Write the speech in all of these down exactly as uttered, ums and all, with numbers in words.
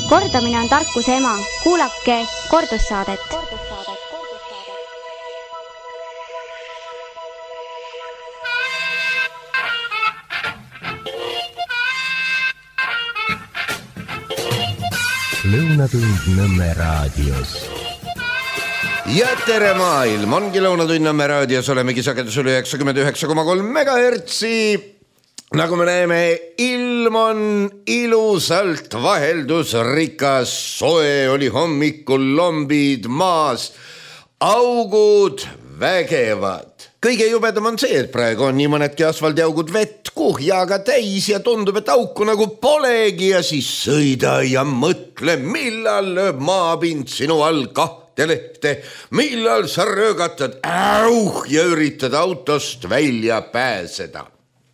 Kordamine on tarkuse ema. Kuulake kordussaadet. Lõunatund Nõmme raadios. Ja tere maailm, ongi Lõunatund Nõmme raadios, olemegi sagedusel üheksakümmend üheksa koma kolm megahertsi. Nagu me näeme, ilm on ilusalt vaheldusrikas, soe oli hommikul, lombid maas, augud vägevad. Kõige jubedam on see, et praegu on nii mõnedki asfaldiaugud vett kuhjaga täis ja tundub, et auku nagu polegi ja siis sõida ja mõtle, millal lööb maapind sinu all kahte lehte, millal sa röögatad äuh ja üritad autost välja pääseda.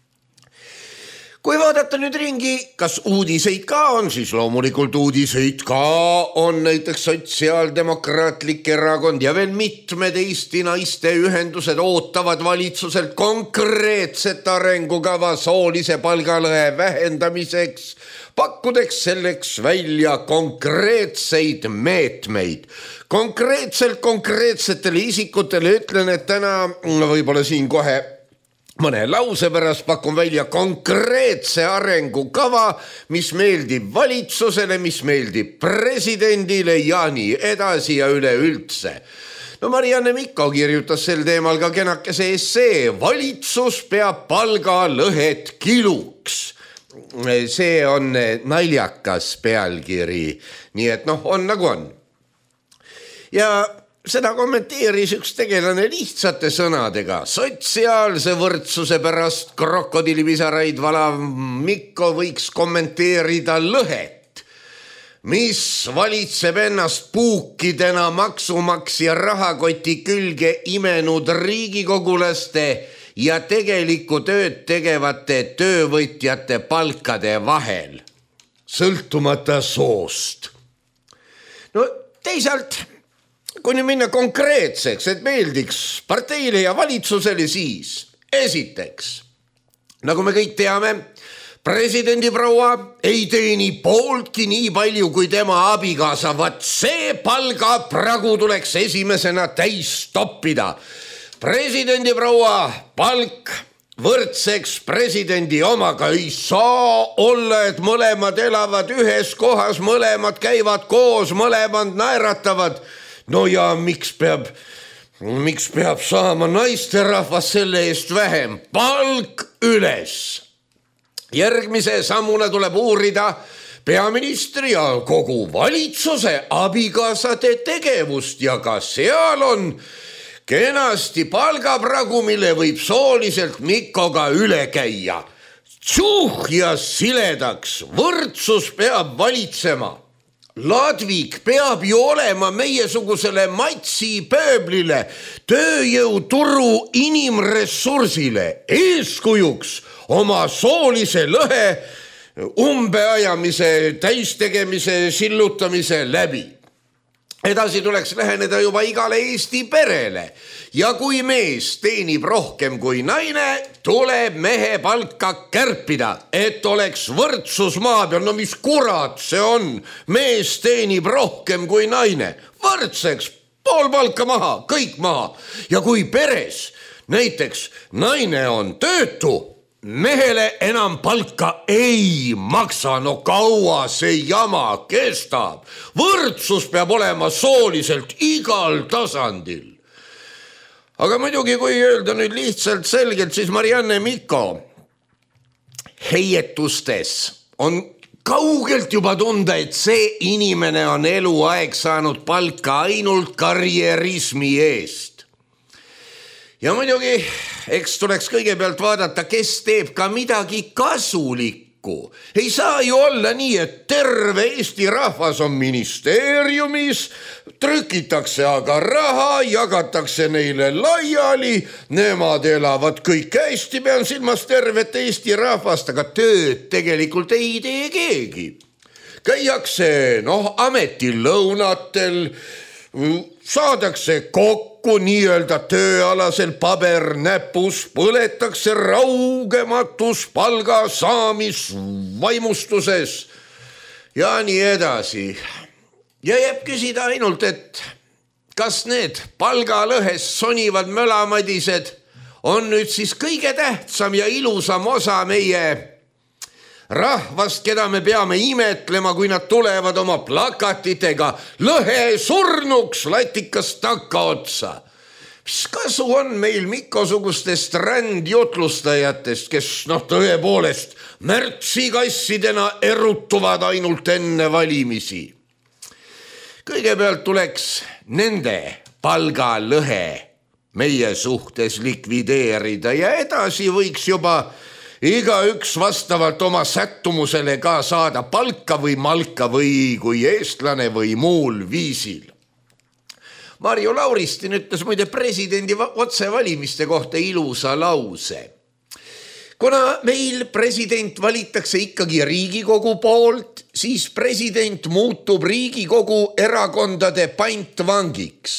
Kui vaadata nüüd ringi, kas uudiseid ka on, siis loomulikult uudiseid ka on, näiteks Sotsiaaldemokraatlik erakond ja veel mitmed Eesti naiste ühendused ootavad valitsuselt konkreetset arengukava soolise palgalõhe vähendamiseks, pakkudeks selleks välja konkreetseid meetmeid. Konkreetselt konkreetsetele isikutele ütlen, et täna võib-olla siin kohe mõne lause pärast pakun välja konkreetse arengukava, mis meeldib valitsusele, mis meeldib presidendile ja nii edasi ja üleüldse. No Marianne Mikko kirjutas sel teemal ka kenakese essee. Valitsus peab palgalõhet kiluks. See on naljakas pealkiri, nii et noh, on nagu on. Ja seda kommenteeris üks tegelane lihtsate sõnadega. Sotsiaalse võrdsuse pärast krokodillipisaraid valav Mikko võiks kommenteerida lõhet, mis valitseb ennast puukidena maksumaksja rahakoti külge imenud riigikogulaste ja tegeliku tööd tegevate töövõtjate palkade vahel, sõltumata soost. No teisalt, kui nüüd minna konkreetseks, et meeldiks parteile ja valitsusele, siis esiteks, nagu me kõik teame, presidendi proua ei teeni pooltki nii palju kui tema abikaasa, vaat see palgapragu tuleks esimesena täis toppida. Presidendi proua palk võrdseks presidendi omaga ei saa olla, et mõlemad elavad ühes kohas, mõlemad käivad koos, mõlemad naeratavad. No ja miks peab, miks peab saama naisterahvas selle eest vähem? Palk üles. Järgmise sammuna tuleb uurida peaministri ja kogu valitsuse abikaasade tegevust ja ka seal on kenasti palgapragu, mille võib sooliselt Mikkoga üle käia. Tšuh ja siledaks, võrdsus peab valitsema. Ladvik peab ju olema meiesugusele matsi pööblile, tööjõuturu inimressursile, eeskujuks oma soolise lõhe umbeajamise, täistegemise, sillutamise läbi. Edasi tuleks läheneda juba igale Eesti perele ja kui mees teenib rohkem kui naine, tuleb mehe palka kärpida, et oleks võrdsus maa peal. No mis kurat see on? Mees teenib rohkem kui naine. Võrdseks, pool palka maha, kõik maha. Ja kui peres näiteks naine on töötu, mehele enam palka ei maksa, no kaua see jama kestab. Võrdsus peab olema sooliselt igal tasandil. Aga muidugi, kui öelda nüüd lihtsalt selgelt, siis Marianne Mikko heietustes on kaugelt juba tunda, et see inimene on eluaeg saanud palka ainult karjerismi eest. Ja muidugi, eks tuleks kõigepealt vaadata, kes teeb ka midagi kasulikku. Ei saa ju olla nii, et terve Eesti rahvas on ministeeriumis, trükitakse aga raha, jagatakse neile laiali, nemad elavad kõik hästi, pean silmas tervet Eesti rahvast, aga tööd tegelikult ei tee keegi. Käiakse, noh, ametilõunatel, saadakse kokku nii-öelda tööalasel paber näpus, põletakse raugematus palga saamis vaimustuses ja nii edasi. Ja jääb küsida ainult, et kas need palgalõhes sonivad mölamadised on nüüd siis kõige tähtsam ja ilusam osa meie rahvast, keda me peame imetlema, kui nad tulevad oma plakatitega lõhe surnuks latikast takka otsa. Mis kasu on meil mikkosugustest rändjutlustajatest, kes noh tõepoolest märtsikassidena erutuvad ainult enne valimisi? Kõigepealt tuleks nende palgalõhe meie suhtes likvideerida ja edasi võiks juba igaüks vastavalt oma sättumusele ka saada palka või malka või kui eestlane või muul viisil. Marju Lauristin ütles muide presidendi otsevalimiste kohta ilusa lause. Kuna meil president valitakse ikkagi Riigikogu poolt, siis president muutub Riigikogu erakondade pantvangiks.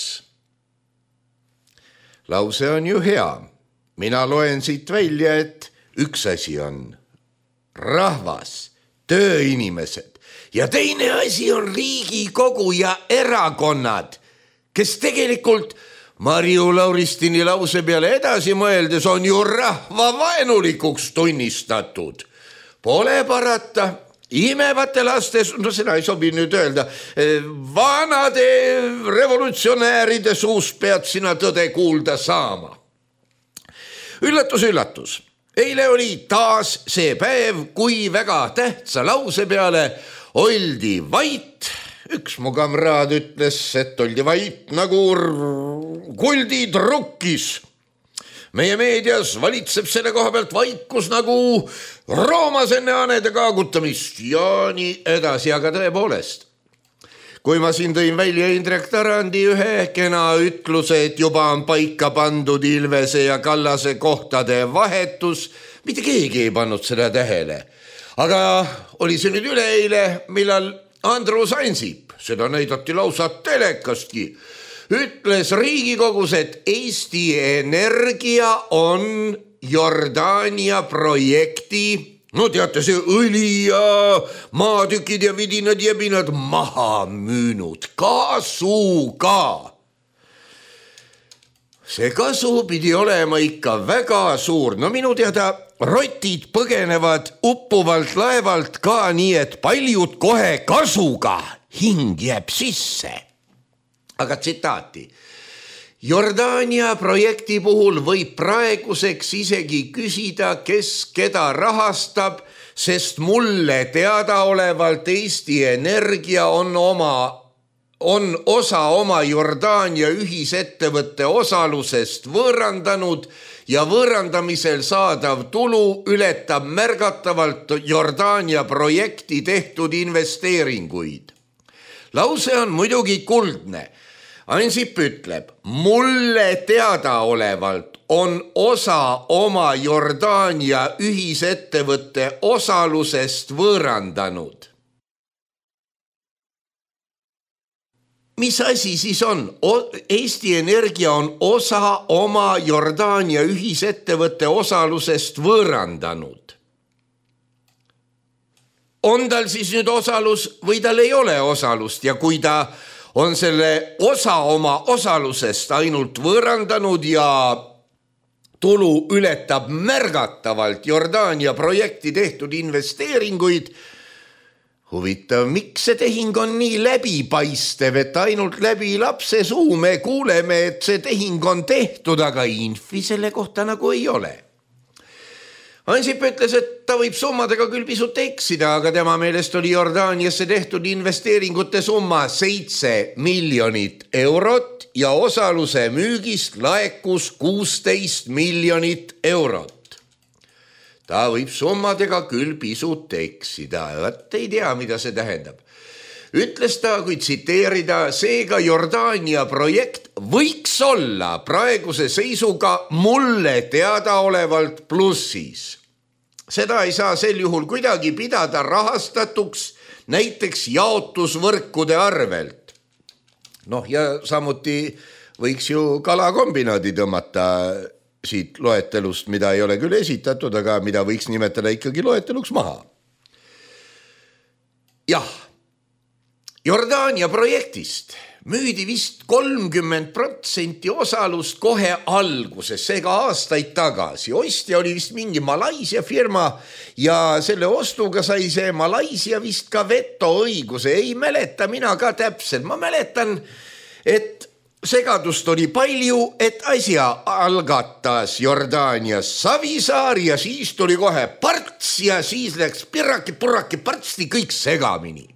Lause on ju hea. Mina loen siit välja, et üks asi on rahvas, tööinimesed ja teine asi on Riigikogu ja erakonnad, kes tegelikult Marju Lauristini lause peale edasi mõeldes on ju rahva vaenulikuks tunnistatud. Pole parata, imevate lastes, no seda ei sobi nüüd öelda, vanade revolutsionääride suust pead sina tõde kuulda saama. Üllatus, üllatus. Eile oli taas see päev, kui väga tähtsa lause peale oldi vait. Üks mu kamraad ütles, et oldi vait nagu kuldid rukkis. Meie meedias valitseb selle koha pealt vaikus nagu Roomas enne hanede kaagutamist ja nii edasi, aga tõepoolest. Kui ma siin tõin välja Indrek Tarandi ühe kena ütluse, et juba on paika pandud Ilvese ja Kallase kohtade vahetus, mitte keegi ei pannud seda tähele. Aga oli see nüüd üleeile, millal Andrus Ansip, seda näidati lausa telekastki, ütles Riigikogus, et Eesti Energia on Jordaania projekti, no teate, see õli ja maatükid ja vidinad jebinad maha müünud kasuga. See kasu pidi olema ikka väga suur. No minu teada rotid põgenevad uppuvalt laevalt ka nii, et paljud kohe kasuga hing jääb sisse. Aga tsitaati. Jordaania projekti puhul võib praeguseks isegi küsida, kes keda rahastab, sest mulle teadaolevalt Eesti Energia on oma on osa oma Jordaania ühisettevõtte osalusest võõrandanud ja võõrandamisel saadav tulu ületab märgatavalt Jordaania projekti tehtud investeeringuid. Lause on muidugi kuldne. Ansip ütleb, mulle teadaolevalt on osa oma Jordaania ühisettevõtte osalusest võõrandanud. Mis asi siis on? Eesti Energia on osa oma Jordaania ühisettevõtte osalusest võõrandanud. On tal siis nüüd osalus või tal ei ole osalust ja kui ta on selle osa oma osalusest ainult võõrandanud ja tulu ületab märgatavalt Jordaania projekti tehtud investeeringuid, huvitav, miks see tehing on nii läbipaistev, et ainult läbi lapse suu me kuuleme, et see tehing on tehtud, aga infi selle kohta nagu ei ole. Ansip ütles, et ta võib summadega küll pisut eksida, aga tema meelest oli Jordaaniasse tehtud investeeringute summa seitse miljonit eurot ja osaluse müügist laekus kuusteist miljonit eurot. Ta võib summadega küll pisut eksida, et ei tea, mida see tähendab. Ütles ta, kui tsiteerida, seega Jordaania projekt võiks olla praeguse seisuga mulle teadaolevalt plussis. Seda ei saa sel juhul kuidagi pidada rahastatuks näiteks jaotusvõrkude arvelt. Noh, ja samuti võiks ju kalakombinaadi tõmmata siit loetelust, mida ei ole küll esitatud, aga mida võiks nimetada ikkagi loeteluks maha. jah, Jordaania projektist müüdi vist kolmkümmend protsenti osalust kohe alguses, seega aastaid tagasi. Ostja oli vist mingi Malaisia firma ja selle ostuga sai see Malaisia vist ka vetoõiguse. Ei mäleta mina ka täpselt. Ma mäletan, et segadust oli palju, et asja algatas Jordaanias Savisaar ja siis tuli kohe parts ja siis läks pirraki, purraki, partsti kõik segamini.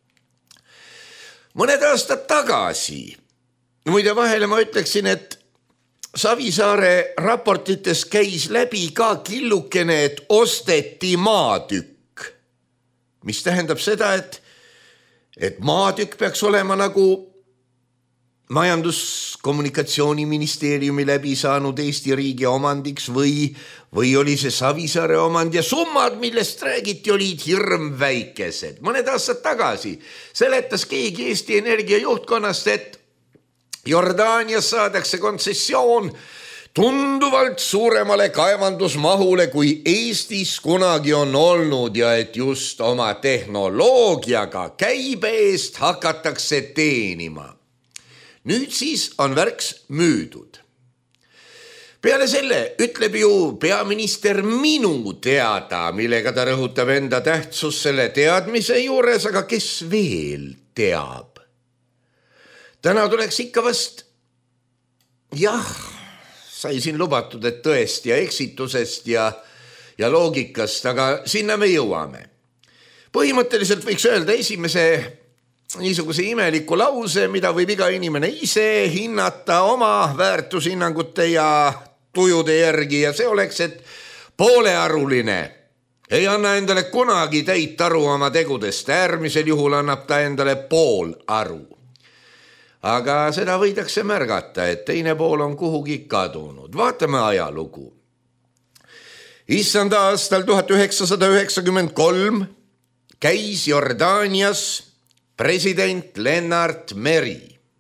Mõned aastad tagasi, muide vahele ma ütleksin, et Savisaare raportites käis läbi ka killukene, et osteti maatükk, mis tähendab seda, et, et maatükk peaks olema nagu majandus-kommunikatsiooniministeeriumi läbi saanud Eesti riigi omandiks või, või oli see Savisaare omand ja summad, millest räägiti, olid hirm väikesed. Mõned aastad tagasi seletas keegi Eesti Energia juhtkonnast, et Jordaanias saadakse kontsessioon tunduvalt suuremale kaevandusmahule, kui Eestis kunagi on olnud ja et just oma tehnoloogiaga käibe eest hakatakse teenima. Nüüd siis on värks müüdud. Peale selle ütleb ju peaminister minu teada, millega ta rõhutab enda tähtsus selle teadmise juures, aga kes veel teab? Täna tuleks ikka vast, jah, sai siin lubatud, et tõest ja eksitusest ja, ja loogikast, aga sinna me jõuame. Põhimõtteliselt võiks öelda esimese niisuguse imeliku lause, mida võib iga inimene ise hinnata oma väärtushinnangute ja tujude järgi ja see oleks, et poolearuline ei anna endale kunagi täit aru oma tegudest, äärmisel juhul annab ta endale pool aru. Aga seda võidakse märgata, et teine pool on kuhugi kadunud. Vaatame ajalugu. Issanda aastal tuhat üheksasada üheksakümmend kolm käis Jordaanias president Lennart Meri.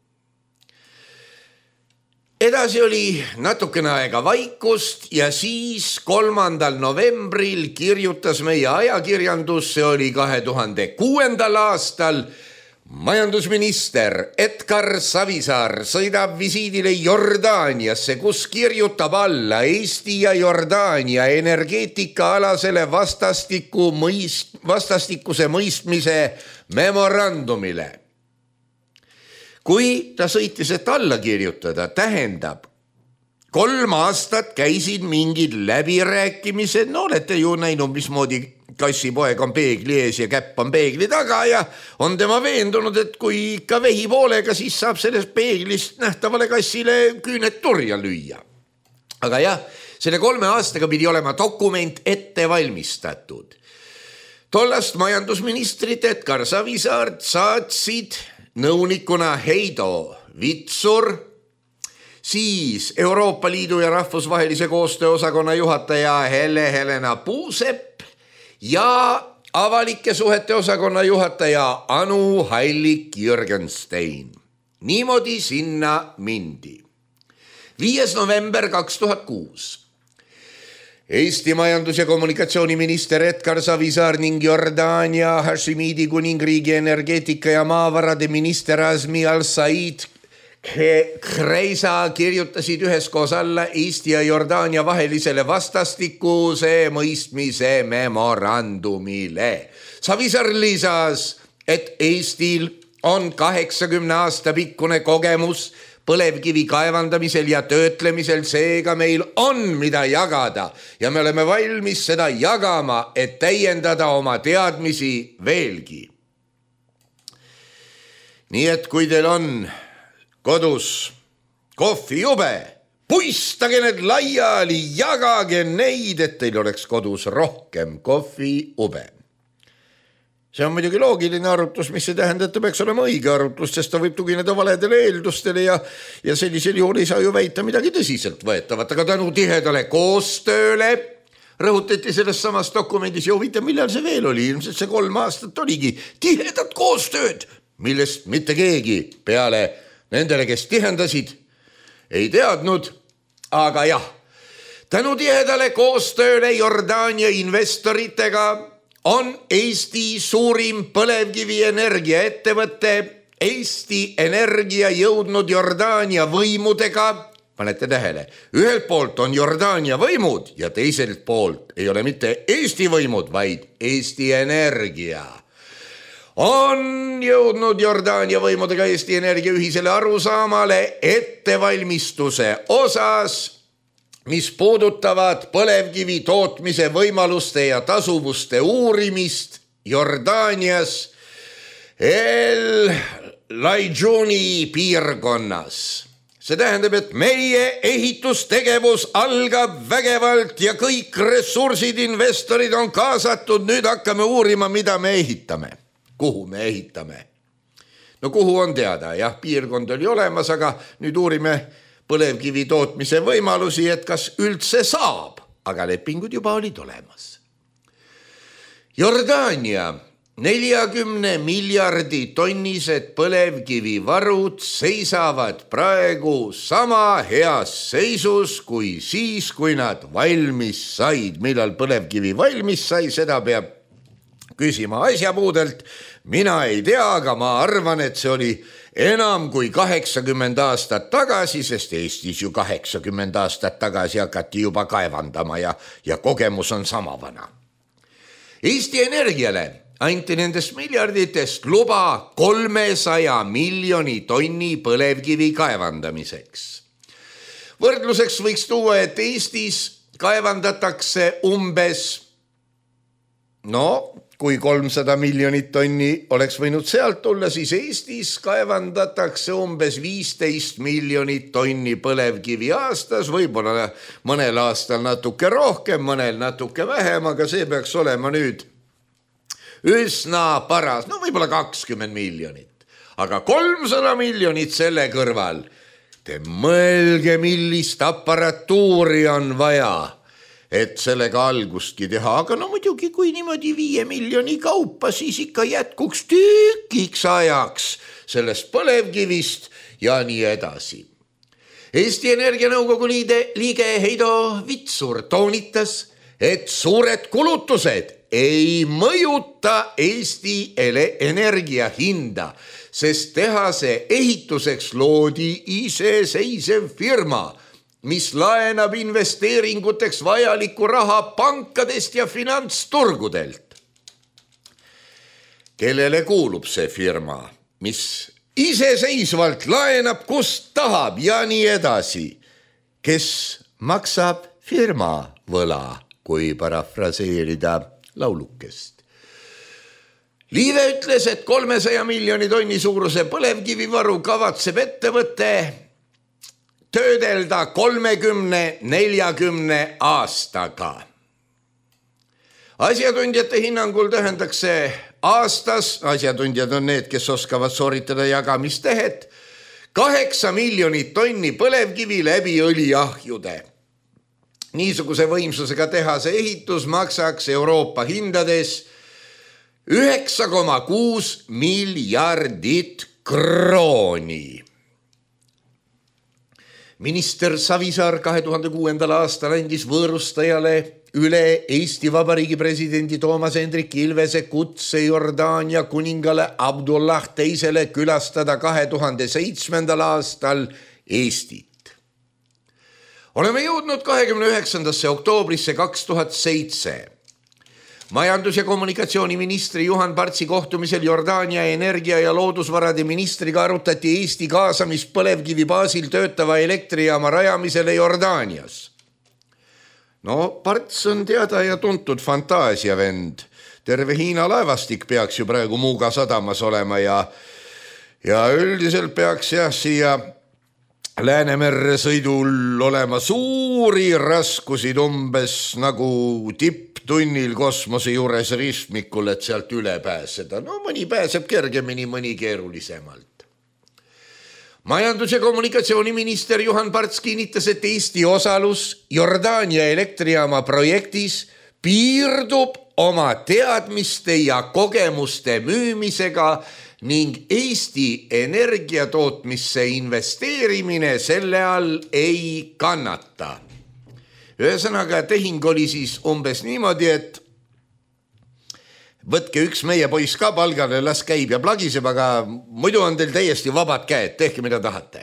Edasi oli natukene aega vaikust ja siis kolmandal novembril kirjutas meie ajakirjandus, see oli kahe tuhande kuuendal aastal, majandusminister Edgar Savisaar sõidab visiidile Jordaaniasse, kus kirjutab alla Eesti ja Jordaania energeetikaalasele vastastiku mõist, vastastikuse mõistmise memorandumile. Kui ta sõitis, et alla kirjutada, tähendab, kolm aastat käisid mingid läbirääkimised, no olete ju näinud, mismoodi kassipoeg on peegli ees ja käpp on peegli taga ja on tema veendunud, et kui ikka vehi poolega, siis saab sellest peeglist nähtavale kassile küünet turja lüüa. Aga jah, selle kolme aastaga pidi olema dokument ette valmistatud. Tollast majandusministrit Edgar Savisaart saatsid nõunikuna Heido Vitsur, siis Euroopa Liidu ja rahvusvahelise koostöö osakonna juhataja Hele Helena Puusepp ja avalike suhete osakonna juhataja Anu Hallik Jürgenstein. Niimoodi sinna mindi. viies november kaks tuhat kuus. Eesti majandus- ja kommunikatsiooniminister Edgar Savisaar ning Jordaania Hashimidi kuningriigi energeetika ja maavarade minister Azmi Al-Said Kreisa kirjutasid üheskoos alla Eesti ja Jordaania vahelisele vastastikuse mõistmise memorandumile. Savisaar lisas, et Eestil on kaheksakümne aasta pikkune kogemus põlevkivi kaevandamisel ja töötlemisel, seega meil on mida jagada ja me oleme valmis seda jagama, et täiendada oma teadmisi veelgi. Nii et kui teil on kodus kohvijube, puistage need laiali, jagage neid, et teil oleks kodus rohkem kohvijube. See on muidugi loogiline arutlus, mis see tähendab, et ta peaks olema õige arutlus, sest ta võib tugineda valedele eeldustele ja, ja sellisel juhul ei saa ju väita midagi tõsiselt võetavat, aga tänu tihedale koostööle rõhutati selles samas dokumendis ja huvitav, millal see veel oli, ilmselt see kolm aastat oligi tihedat koostööd, millest mitte keegi peale nendele, kes tihendasid, ei teadnud, aga jah, tänu tihedale koostööle Jordaania investoritega on Eesti suurim põlevkivi energia ettevõte Eesti Energia jõudnud Jordaania võimudega, panete tähele, ühelt poolt on Jordaania võimud ja teiselt poolt ei ole mitte Eesti võimud, vaid Eesti Energia. On jõudnud Jordaania võimudega Eesti Energia ühisele arusaamale ettevalmistuse osas, mis puudutavad põlevkivi tootmise võimaluste ja tasuvuste uurimist Jordaanias El Laijuni piirkonnas. See tähendab, et meie ehitustegevus algab vägevalt ja kõik ressursid, investorid on kaasatud. Nüüd hakkame uurima, mida me ehitame. Kuhu me ehitame? No kuhu on teada, jah, piirkond oli olemas, aga nüüd uurime põlevkivi tootmise võimalusi, et kas üldse saab, aga lepingud juba olid olemas. Jordaania nelikümmend miljardi tonnised põlevkivivarud seisavad praegu sama heas seisus kui siis, kui nad valmis said. Millal põlevkivi valmis sai, seda peab küsima asjapuudelt. Mina ei tea, aga ma arvan, et see oli enam kui kaheksakümmend aastat tagasi, sest Eestis ju kaheksakümmend aastat tagasi hakati juba kaevandama ja, ja kogemus on sama vana. Eesti Energiale anti nendest miljarditest luba kolmesaja miljoni tonni põlevkivi kaevandamiseks. Võrdluseks võiks tuua, et Eestis kaevandatakse umbes, no kui kolmsada miljonit tonni oleks võinud sealt tulla, siis Eestis kaevandatakse umbes viisteist miljonit tonni põlevkivi aastas, võib-olla mõnel aastal natuke rohkem, mõnel natuke vähem, aga see peaks olema nüüd üsna paras, no võib-olla kakskümmend miljonit, aga kolmsada miljonit selle kõrval. Te mõelge, millist aparatuuri on vaja, et sellega algustki teha, aga no muidugi, kui niimoodi viie miljoni kaupa, siis ikka jätkuks tükiks ajaks sellest põlevkivist ja nii edasi. Eesti Energia nõukogu liige Heido Vitsur toonitas, et suured kulutused ei mõjuta Eesti Energia hinda, sest tehase ehituseks loodi iseseisev firma, mis laenab investeeringuteks vajalikku raha pankadest ja finantsturgudelt. Kellele kuulub see firma, mis iseseisvalt laenab kust tahab ja nii edasi? Kes maksab firma võla, kui parafraseerida laulukest? Liive ütles, et kolmesaja miljoni tonni suuruse põlevkivivaru kavatseb ettevõte töödelda kolmekümne neljakümne aastaga. Asjatundjate hinnangul tähendaks see aastas, asjatundjad on need, kes oskavad sooritada jagamistehet, kaheksa miljonit tonni põlevkivi läbi õliahjude. Niisuguse võimsusega tehase ehitus maksaks Euroopa hindades üheksa koma kuus miljardit krooni. Minister Savisaar kahe tuhande kuuendal aastal andis võõrustajale üle Eesti Vabariigi presidendi Toomas Hendrik Ilvese kutse Jordaania kuningale Abdullah teisele külastada kahe tuhande seitsmendal aastal Eestit. Oleme jõudnud kahekümne üheksandasse oktoobrisse kaks tuhat seitse. Majandus- ja kommunikatsiooniministri Juhan Partsi kohtumisel Jordaania energia- ja loodusvarade ministriga arutati Eesti kaasamist põlevkivi baasil töötava elektrijaama rajamisele Jordaanias. No, Parts on teada ja tuntud fantaasiavend. Terve Hiina laevastik peaks ju praegu Muuga sadamas olema ja, ja üldiselt peaks jah siia Läänemerre sõidul olema suuri raskusid umbes nagu tipptunnil kosmose juures ristmikul, et sealt üle pääseda. No mõni pääseb kergemini, mõni keerulisemalt. Majandus- ja kommunikatsiooniminister Juhan Parts kinnitas, et Eesti osalus Jordaania elektrijaama projektis piirdub oma teadmiste ja kogemuste müümisega ning Eesti energiatootmisse investeerimine selle all ei kannata. Ühesõnaga tehing oli siis umbes niimoodi, et võtke üks meie poiss ka palgale, las käib ja plagiseb, aga muidu on teil täiesti vabad käed, tehke mida tahate.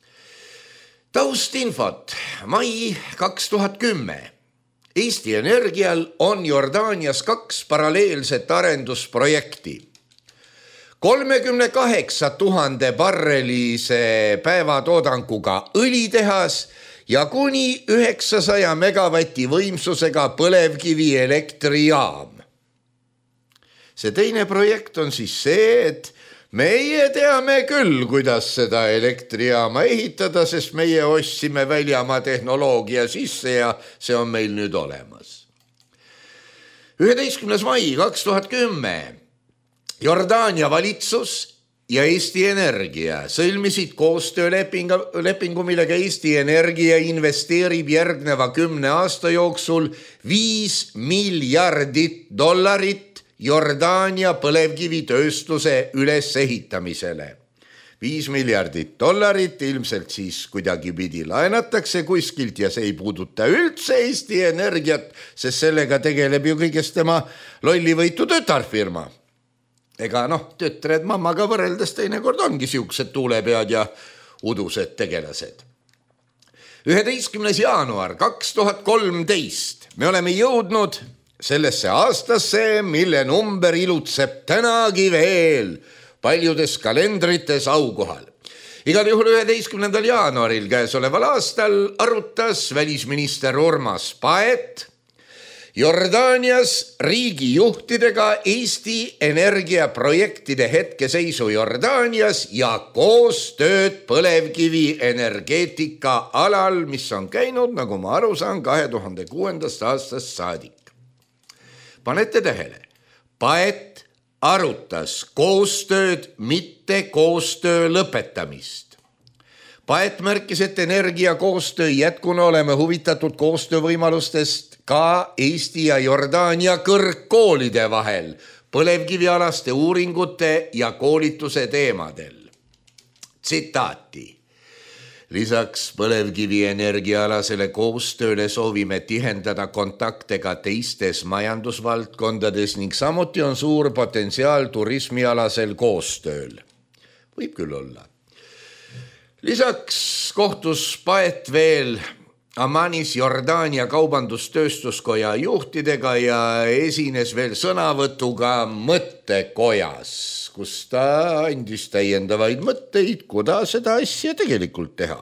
Taustinfot, mai kaks tuhat kümme. Eesti Energial on Jordaanias kaks paralleelset arendusprojekti. kolmekümne kaheksa tuhande barrelise päevatoodanguga õlitehas ja kuni üheksasaja megavati võimsusega põlevkivi elektrijaam. See teine projekt on siis see, et meie teame küll, kuidas seda elektrijaama ehitada, sest meie ostsime väljamaa tehnoloogia sisse ja see on meil nüüd olemas. üheteistkümnes mai kaks tuhat kümme. Jordaania valitsus ja Eesti Energia sõlmisid koostöölepingu, millega Eesti Energia investeerib järgneva kümne aasta jooksul viis miljardit dollarit Jordaania põlevkivitööstuse ülesehitamisele. Viis miljardit dollarit ilmselt siis kuidagi pidi laenatakse kuskilt ja see ei puuduta üldse Eesti Energiat, sest sellega tegeleb ju kõigest tema lollivõitu tütarfirma. Ega noh, tütred mammaga võrreldes teinekord ongi siuksed tuulepead ja udused tegelased. üheteistkümnes jaanuar kaks tuhat kolmteist. Me oleme jõudnud sellesse aastasse, mille number ilutseb tänagi veel paljudes kalendrites aukohal. Igal juhul üheteistkümnendal jaanuaril käesoleval aastal arutas välisminister Urmas Paet Jordaanias riigijuhtidega Eesti energiaprojektide hetkeseisu Jordaanias ja koostööd põlevkivi energeetika alal, mis on käinud, nagu ma aru saan, kahe tuhande kuuendast aastast saadik. Panete tähele, Paet arutas koostööd, mitte koostöö lõpetamist. Paet märkis, et energiakoostöö jätkuna oleme huvitatud koostöövõimalustest ka Eesti ja Jordaania kõrgkoolide vahel põlevkivialaste uuringute ja koolituse teemadel. Tsitaati. Lisaks põlevkivi energiaalasele koostööle soovime tihendada kontakte ka teistes majandusvaldkondades ning samuti on suur potentsiaal turismialasel koostööl. Võib küll olla. Lisaks kohtus Paet veel Ammanis Jordaania kaubandustööstuskoja juhtidega ja esines veel sõnavõtuga mõttekojas, kus ta andis täiendavaid mõtteid, kuidas seda asja tegelikult teha.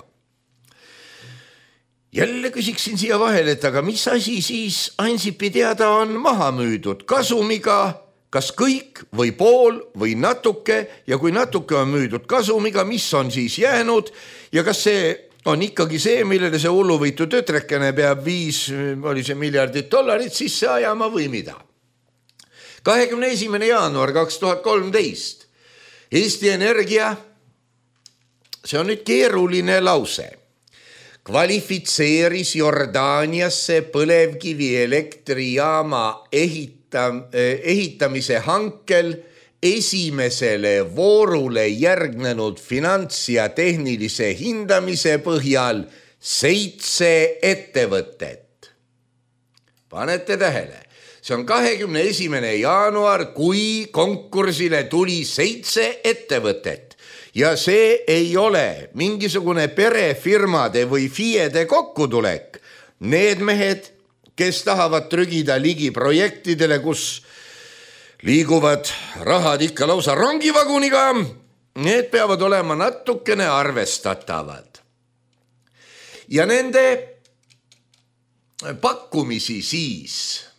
Jälle küsiksin siia vahele, et aga mis asi siis Ansipi teada on maha müüdud kasumiga, kas kõik või pool või natuke ja kui natuke on müüdud kasumiga, mis on siis jäänud ja kas see on ikkagi see, millele see hulluvõitu tütrekene peab viis, oli see miljardit dollarit sisse ajama või mida. kahekümne esimene jaanuar kaks tuhat kolmteist. Eesti Energia, see on nüüd keeruline lause, kvalifitseeris Jordaaniasse põlevkivi elektrijaama ehitam, ehitamise hankel esimesele voorule järgnenud finants- ja tehnilise hindamise põhjal seitse ettevõtet. Panete tähele, see on kahekümne esimene jaanuar, kui konkursile tuli seitse ettevõtet ja see ei ole mingisugune perefirmade või FIEde kokkutulek. Need mehed, kes tahavad trügida ligi projektidele, kus liiguvad rahad ikka lausa rongivaguniga, need peavad olema natukene arvestatavad. Ja nende pakkumisi siis,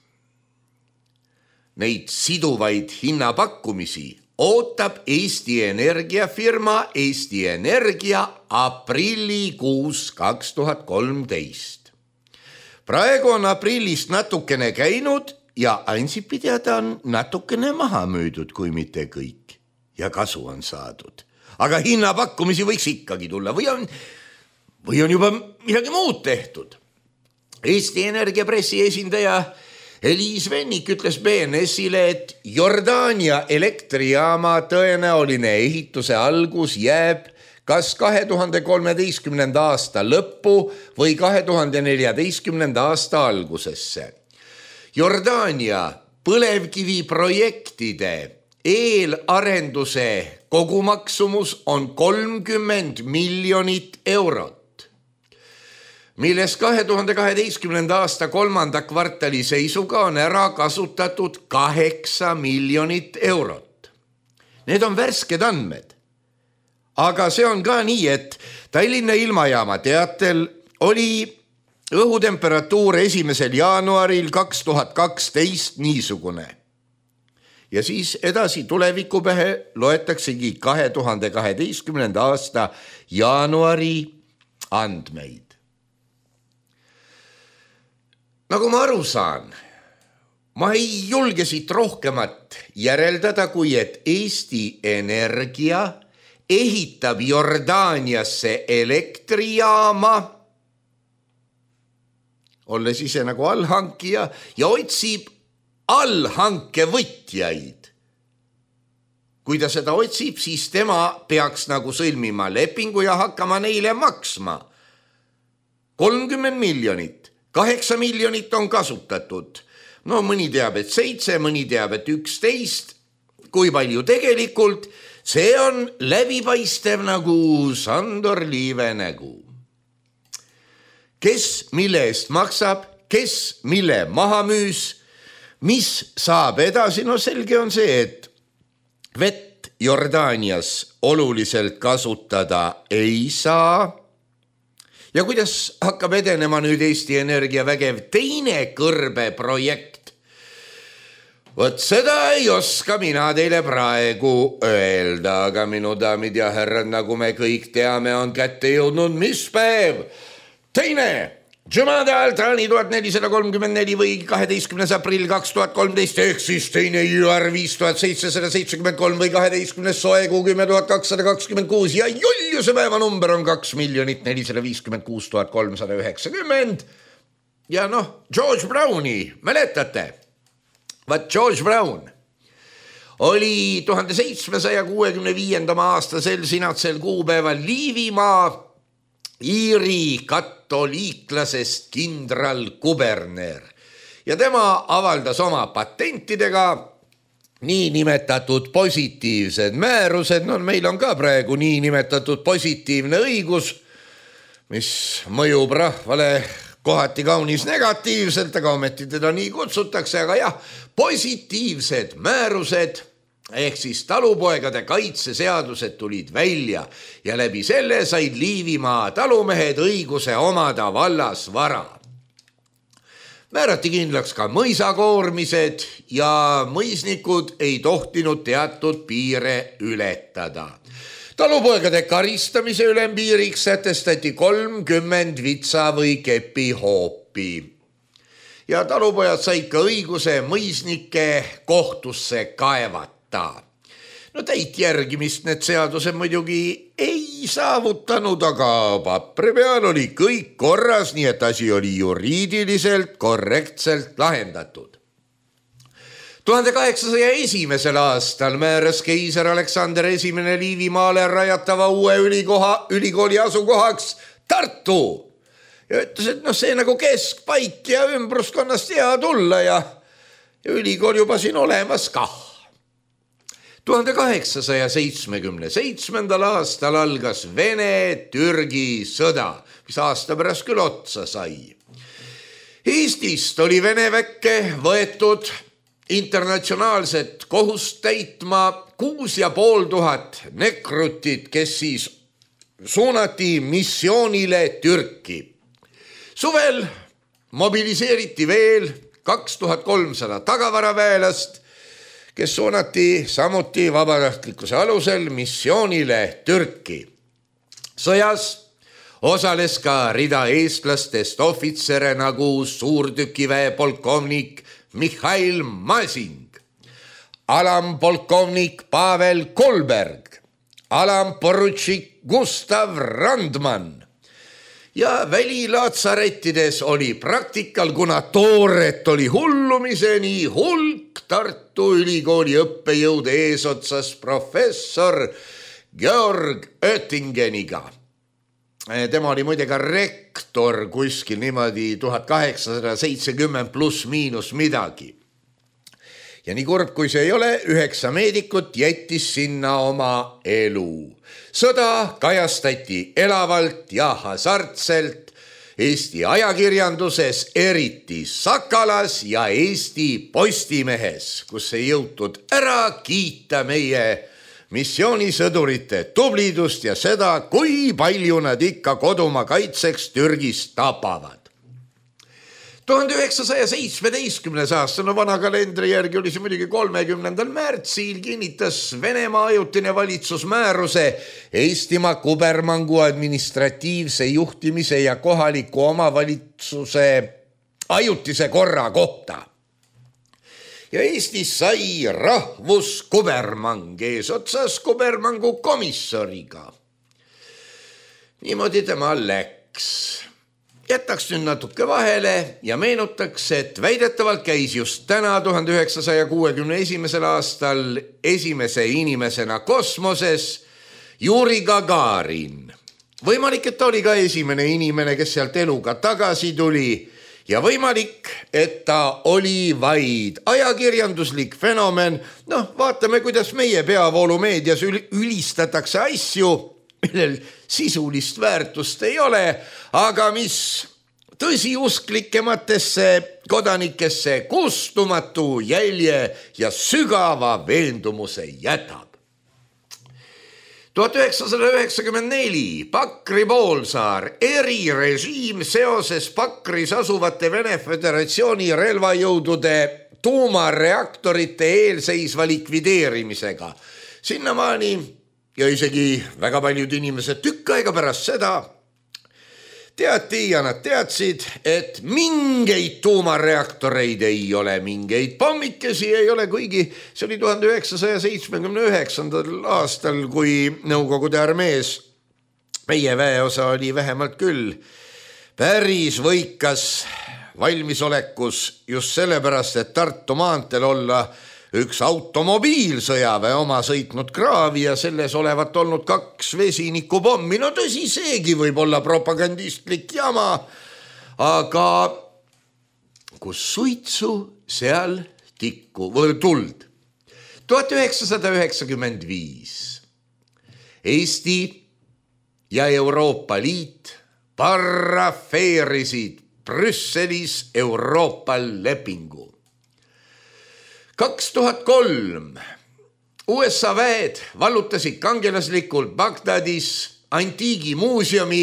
neid siduvaid hinnapakkumisi, ootab Eesti Energia firma Eesti Energia aprillikuus kaks tuhat kolmteist. Praegu on aprillist natukene käinud ja Ansipi teada on natukene maha müüdud, kui mitte kõik. Ja kasu on saadud. Aga hinnapakkumisi võiks ikkagi tulla või on, või on juba midagi muud tehtud. Eesti Energia pressi esindaja Eliis Vennik ütles B N S-ile, et Jordaania elektrijaama tõenäoline ehituse algus jääb kas kahe tuhande kolmeteistkümnenda aasta lõppu või kahe tuhande neljateistkümnenda aasta algusesse. Jordaania põlevkivi projektide eelarenduse kogumaksumus on kolmkümmend miljonit eurot, milles kahe tuhande kaheteistkümnenda aasta kolmanda kvartali seisuga on ära kasutatud kaheksa miljonit eurot. Need on värsked andmed. Aga see on ka nii, et Tallinna ilmajaama teatel oli õhutemperatuur esimesel jaanuaril kaks tuhat kaksteist niisugune. Ja siis edasi tulevikupähe loetaksegi kahe tuhande kaheteistkümnenda aasta jaanuari andmeid. Nagu ma aru saan, ma ei julge siit rohkemat järeldada, kui et Eesti Energia ehitab Jordaaniasse elektrijaama, olles ise nagu allhankija, ja otsib allhanke võtjaid. Kui ta seda otsib, siis tema peaks nagu sõlmima lepingu ja hakkama neile maksma. kolmkümmend miljonit, kaheksa miljonit on kasutatud. No mõni teab, et seitse, mõni teab, et üksteist. Kui palju tegelikult? See on läbipaistev nagu Sandor Liive nägu. Kes mille eest maksab, kes mille maha müüs, mis saab edasi? No selge on see, et vett Jordaanias oluliselt kasutada ei saa. Ja kuidas hakkab edenema nüüd Eesti Energia vägev teine kõrbe projekt? Võt seda ei oska mina teile praegu öelda, aga minu daamid ja härrad, nagu me kõik teame, on kätte jõudnud mis päev? Teine Jumada Altrani tuhat nelisada kolmkümmend neli või kaheteistkümnes aprill kaks tuhat kolmteist ehk siis teine jüar viis tuhat seitsesada seitsekümmend kolm või kaheteistkümnes soekuu kümme tuhat kakssada kakskümmend kuus ja Juliuse päeva number on kaks miljonit nelisada viiskümmend kuus tuhat kolmsada üheksakümmend. Ja noh, George Browni, mäletate? Vaat George Brown oli tuhande seitsmesaja kuuekümne viiendal aastasel sinatsel kuupäeval Liivimaa Iiri katoliiklasest kindral kuberner ja tema avaldas oma patentidega nii nimetatud positiivsed määrused. No meil on ka praegu nii nimetatud positiivne õigus, mis mõjub rahvale kohati kaunis negatiivselt, aga ometi teda nii kutsutakse, aga jah, positiivsed määrused ehk siis talupoegade kaitseseadused tulid välja ja läbi selle said Liivimaa talumehed õiguse omada vallas vara. Määrati kindlaks ka mõisakoormised ja mõisnikud ei tohtinud teatud piire ületada. Talupoegade karistamise ülempiiriks sätestati kolmkümmend vitsa või kepi hoopi. Ja talupojad said ka õiguse mõisnike kohtusse kaevata. No täit järgimist need seadused muidugi ei saavutanud, aga papri peal oli kõik korras, nii et asi oli juriidiliselt korrektselt lahendatud. tuhande kaheksasaja esimesel aastal määras keiser Aleksander esimene Liivimaale rajatava uue ülikoha, ülikooli asukohaks Tartu. Ja ütles, et no see nagu keskpaik ja ümbruskonnast hea tulla ja, ja ülikool juba siin olemas kah. tuhande kaheksasaja seitsmekümne seitsmendal aastal algas Vene-Türgi sõda, mis aasta pärast küll otsa sai. Eestist oli Vene väkke võetud internatsionaalset kohust täitma kuus ja pool tuhat nekrutit, kes siis suunati missioonile Türki. Suvel mobiliseeriti veel kaks tuhat kolmsada tagavaraväelast, kes suunati samuti vabatahtlikkuse alusel missioonile Türki. Sõjas osales ka rida eestlastest ohvitsere nagu suurtükiväe polkovnik Mihhail Masing, alampolkovnik Pavel Kolberg, alamporutšik Gustav Randman ja välilaatsaretides oli praktikal, kuna tooret oli hullumiseni hulk Tartu Ülikooli õppejõud eesotsas professor Georg Oettingeniga. Tema oli muide ka rektor kuskil niimoodi tuhat kaheksasada seitsekümmend pluss miinus midagi. ja nii kurb, kui see ei ole, üheksa meedikut jättis sinna oma elu. Sõda kajastati elavalt ja hasartselt Eesti ajakirjanduses, eriti Sakalas ja Eesti Postimehes, kus ei jõutud ära kiita meie missioonisõdurite tublidust ja seda, kui palju nad ikka kodumaa kaitseks Türgis tapavad. tuhande üheksasaja seitsmeteistkümnes aasta, no vana kalendri järgi oli see muidugi kolmekümnendal märtsil, kinnitas Venemaa ajutine valitsus määruse Eestimaa kubermangu administratiivse juhtimise ja kohaliku omavalitsuse ajutise korra kohta. Ja Eestis sai rahvuskubermang eesotsas kubermangu komissariga. Niimoodi tema läks. Jätaks nüüd natuke vahele ja meenutaks, et väidetavalt käis just täna tuhande üheksasaja kuuekümne esimesel aastal esimese inimesena kosmoses Juri Gagarin. Võimalik, et ta oli ka esimene inimene, kes sealt eluga tagasi tuli ja võimalik, et ta oli vaid ajakirjanduslik fenomen. Noh, vaatame, kuidas meie peavoolumeedias ülistatakse asju, millel sisulist väärtust ei ole, aga mis tõsiusklikkematesse kodanikesse kustumatu jälje ja sügava veendumuse jätab. tuhat üheksasada üheksakümmend neli Pakri poolsaar, erirežiim seoses Pakris asuvate Vene Föderatsiooni relvajõudude tuumareaktorite eelseisva likvideerimisega. Sinnamaani ja isegi väga paljud inimesed tükk aega pärast seda teati ja nad teadsid, et mingeid tuumareaktoreid ei ole, mingeid pommikesi ei ole, kuigi see oli tuhande üheksasaja seitsmekümne üheksandal aastal, kui Nõukogude armees meie väeosa oli vähemalt küll päris võikas valmisolekus just sellepärast, et Tartu maanteel olla üks automobiilsõjaväe oma sõitnud kraavi ja selles olevat olnud kaks vesinikupommi. No tõsi, seegi võib olla propagandistlik jama, aga kus suitsu, seal tikku või tuld. tuhat üheksasada üheksakümmend viis Eesti ja Euroopa Liit parafeerisid Brüsselis Euroopa lepingu. kaks tuhat kolm U S A väed vallutasid kangelaslikult Bagdadis antiigimuuseumi,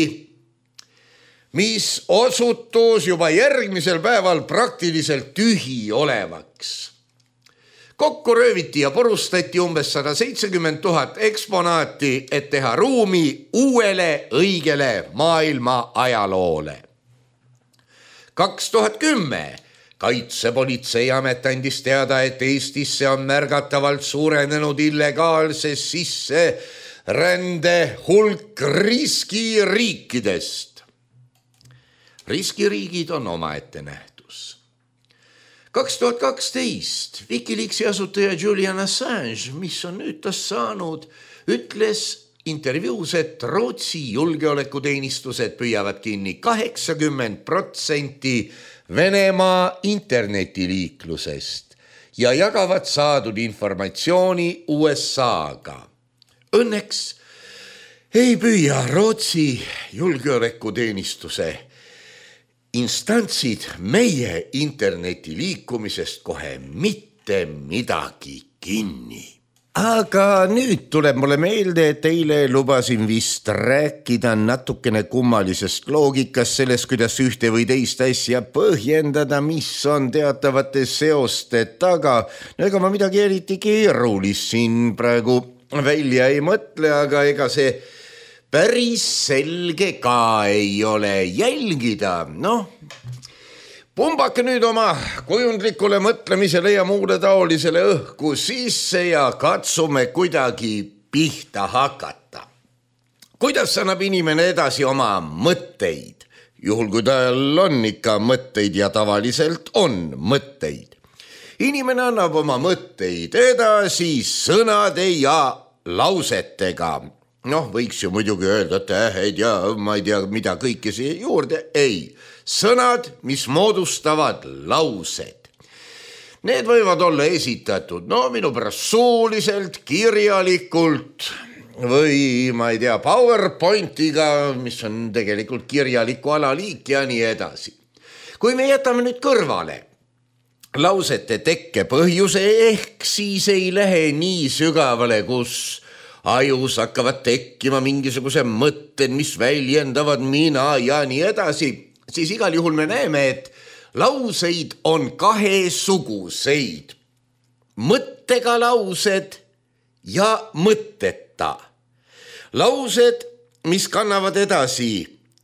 mis osutus juba järgmisel päeval praktiliselt tühi olevaks. Kokku rööviti ja purustati umbes sada seitsekümmend tuhat eksponaati, et teha ruumi uuele õigele maailma ajaloole. kaks tuhat kümme Kaitsepolitseiamet andis teada, et Eestisse on märgatavalt suurenenud illegaalse sisserände hulk riskiriikidest. Riskiriigid on omaette nähtus. kaks tuhat kaksteist Wikileaksi asutaja Julian Assange, mis on nüüd tast saanud, ütles intervjuus, et Rootsi julgeolekuteenistused püüavad kinni kaheksakümmend protsenti Venemaa internetiliiklusest ja jagavad saadud informatsiooni U S A-ga. Õnneks ei püüa Rootsi julgeolekuteenistuse instantsid meie internetiliikumisest kohe mitte midagi kinni. Aga nüüd tuleb mulle meelde, et teile lubasin vist rääkida natukene kummalisest loogikast sellest, kuidas ühte või teist asja põhjendada, mis on teatavate seoste taga. No ega ma midagi eriti keerulist siin praegu välja ei mõtle, aga ega see päris selge ka ei ole jälgida. Noh, pumbake nüüd oma kujundlikule mõtlemisele ja muule taolisele õhku sisse ja katsume kuidagi pihta hakata. Kuidas annab inimene edasi oma mõtteid, juhul kui tal on ikka mõtteid ja tavaliselt on mõtteid? Inimene annab oma mõtteid edasi sõnade ja lausetega. Noh, võiks ju muidugi öelda, et ähed ja ma ei tea, mida kõike siia juurde. Ei, sõnad, mis moodustavad laused. Need võivad olla esitatud, no minu pärast suuliselt, kirjalikult või ma ei tea, PowerPointiga, mis on tegelikult kirjaliku alaliik ja nii edasi. Kui me jätame nüüd kõrvale lausete tekke põhjuse, ehk siis ei lähe nii sügavale, kus ajus hakkavad tekkima mingisuguse mõtted, mis väljendavad mina ja nii edasi, siis igal juhul me näeme, et lauseid on kahesuguseid. Mõttega laused ja mõtteta. Laused, mis kannavad edasi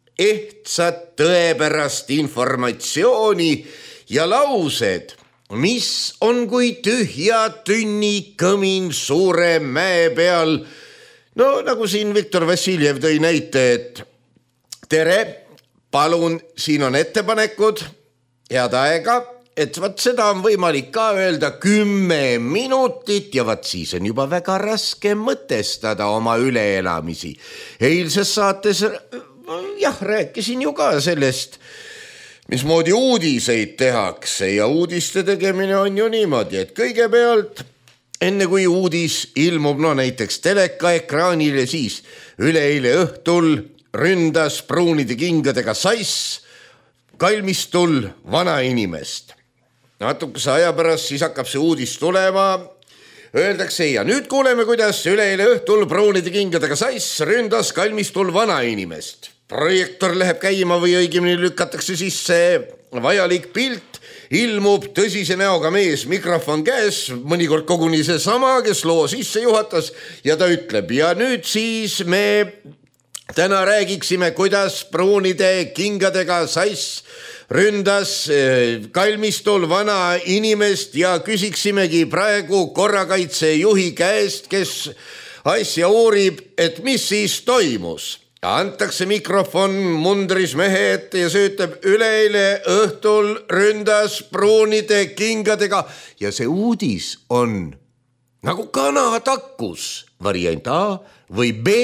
ehtsat tõepärast informatsiooni ja laused, mis on kui tühja tünni kõmin suure mäe peal. No nagu siin Viktor Vassiljev tõi näite, et tere, palun, siin on ettepanekud, head aega, et vaat seda on võimalik ka öelda kümme minutit ja vaat siis on juba väga raske mõtestada oma üleelamisi. Eilses saates, jah, rääkisin ju ka sellest, mismoodi uudiseid tehakse ja uudiste tegemine on ju niimoodi, et kõigepealt enne kui uudis ilmub, no näiteks telekaekraanile, siis üleeile õhtul ründas pruunide kingadega sass kalmistul vanainimest. Natukese aja pärast siis hakkab see uudis tulema, öeldakse ja nüüd kuuleme, kuidas üleeile õhtul pruunide kingadega sass ründas kalmistul vanainimest. Projektor läheb käima või õigemini lükatakse sisse vajalik pilt, ilmub tõsise näoga mees, mikrofon käes, mõnikord koguni see sama, kes loo sisse juhatas ja ta ütleb ja nüüd siis me täna räägiksime, kuidas pruunide kingadega sass ründas kalmistul vana inimest ja küsiksimegi praegu korrakaitsejuhi käest, kes asja uurib, et mis siis toimus. Antakse mikrofon mundris mehe ette ja see ütleb, üleeile õhtul ründas pruunide kingadega ja see uudis on nagu kanatakus, variant A või B,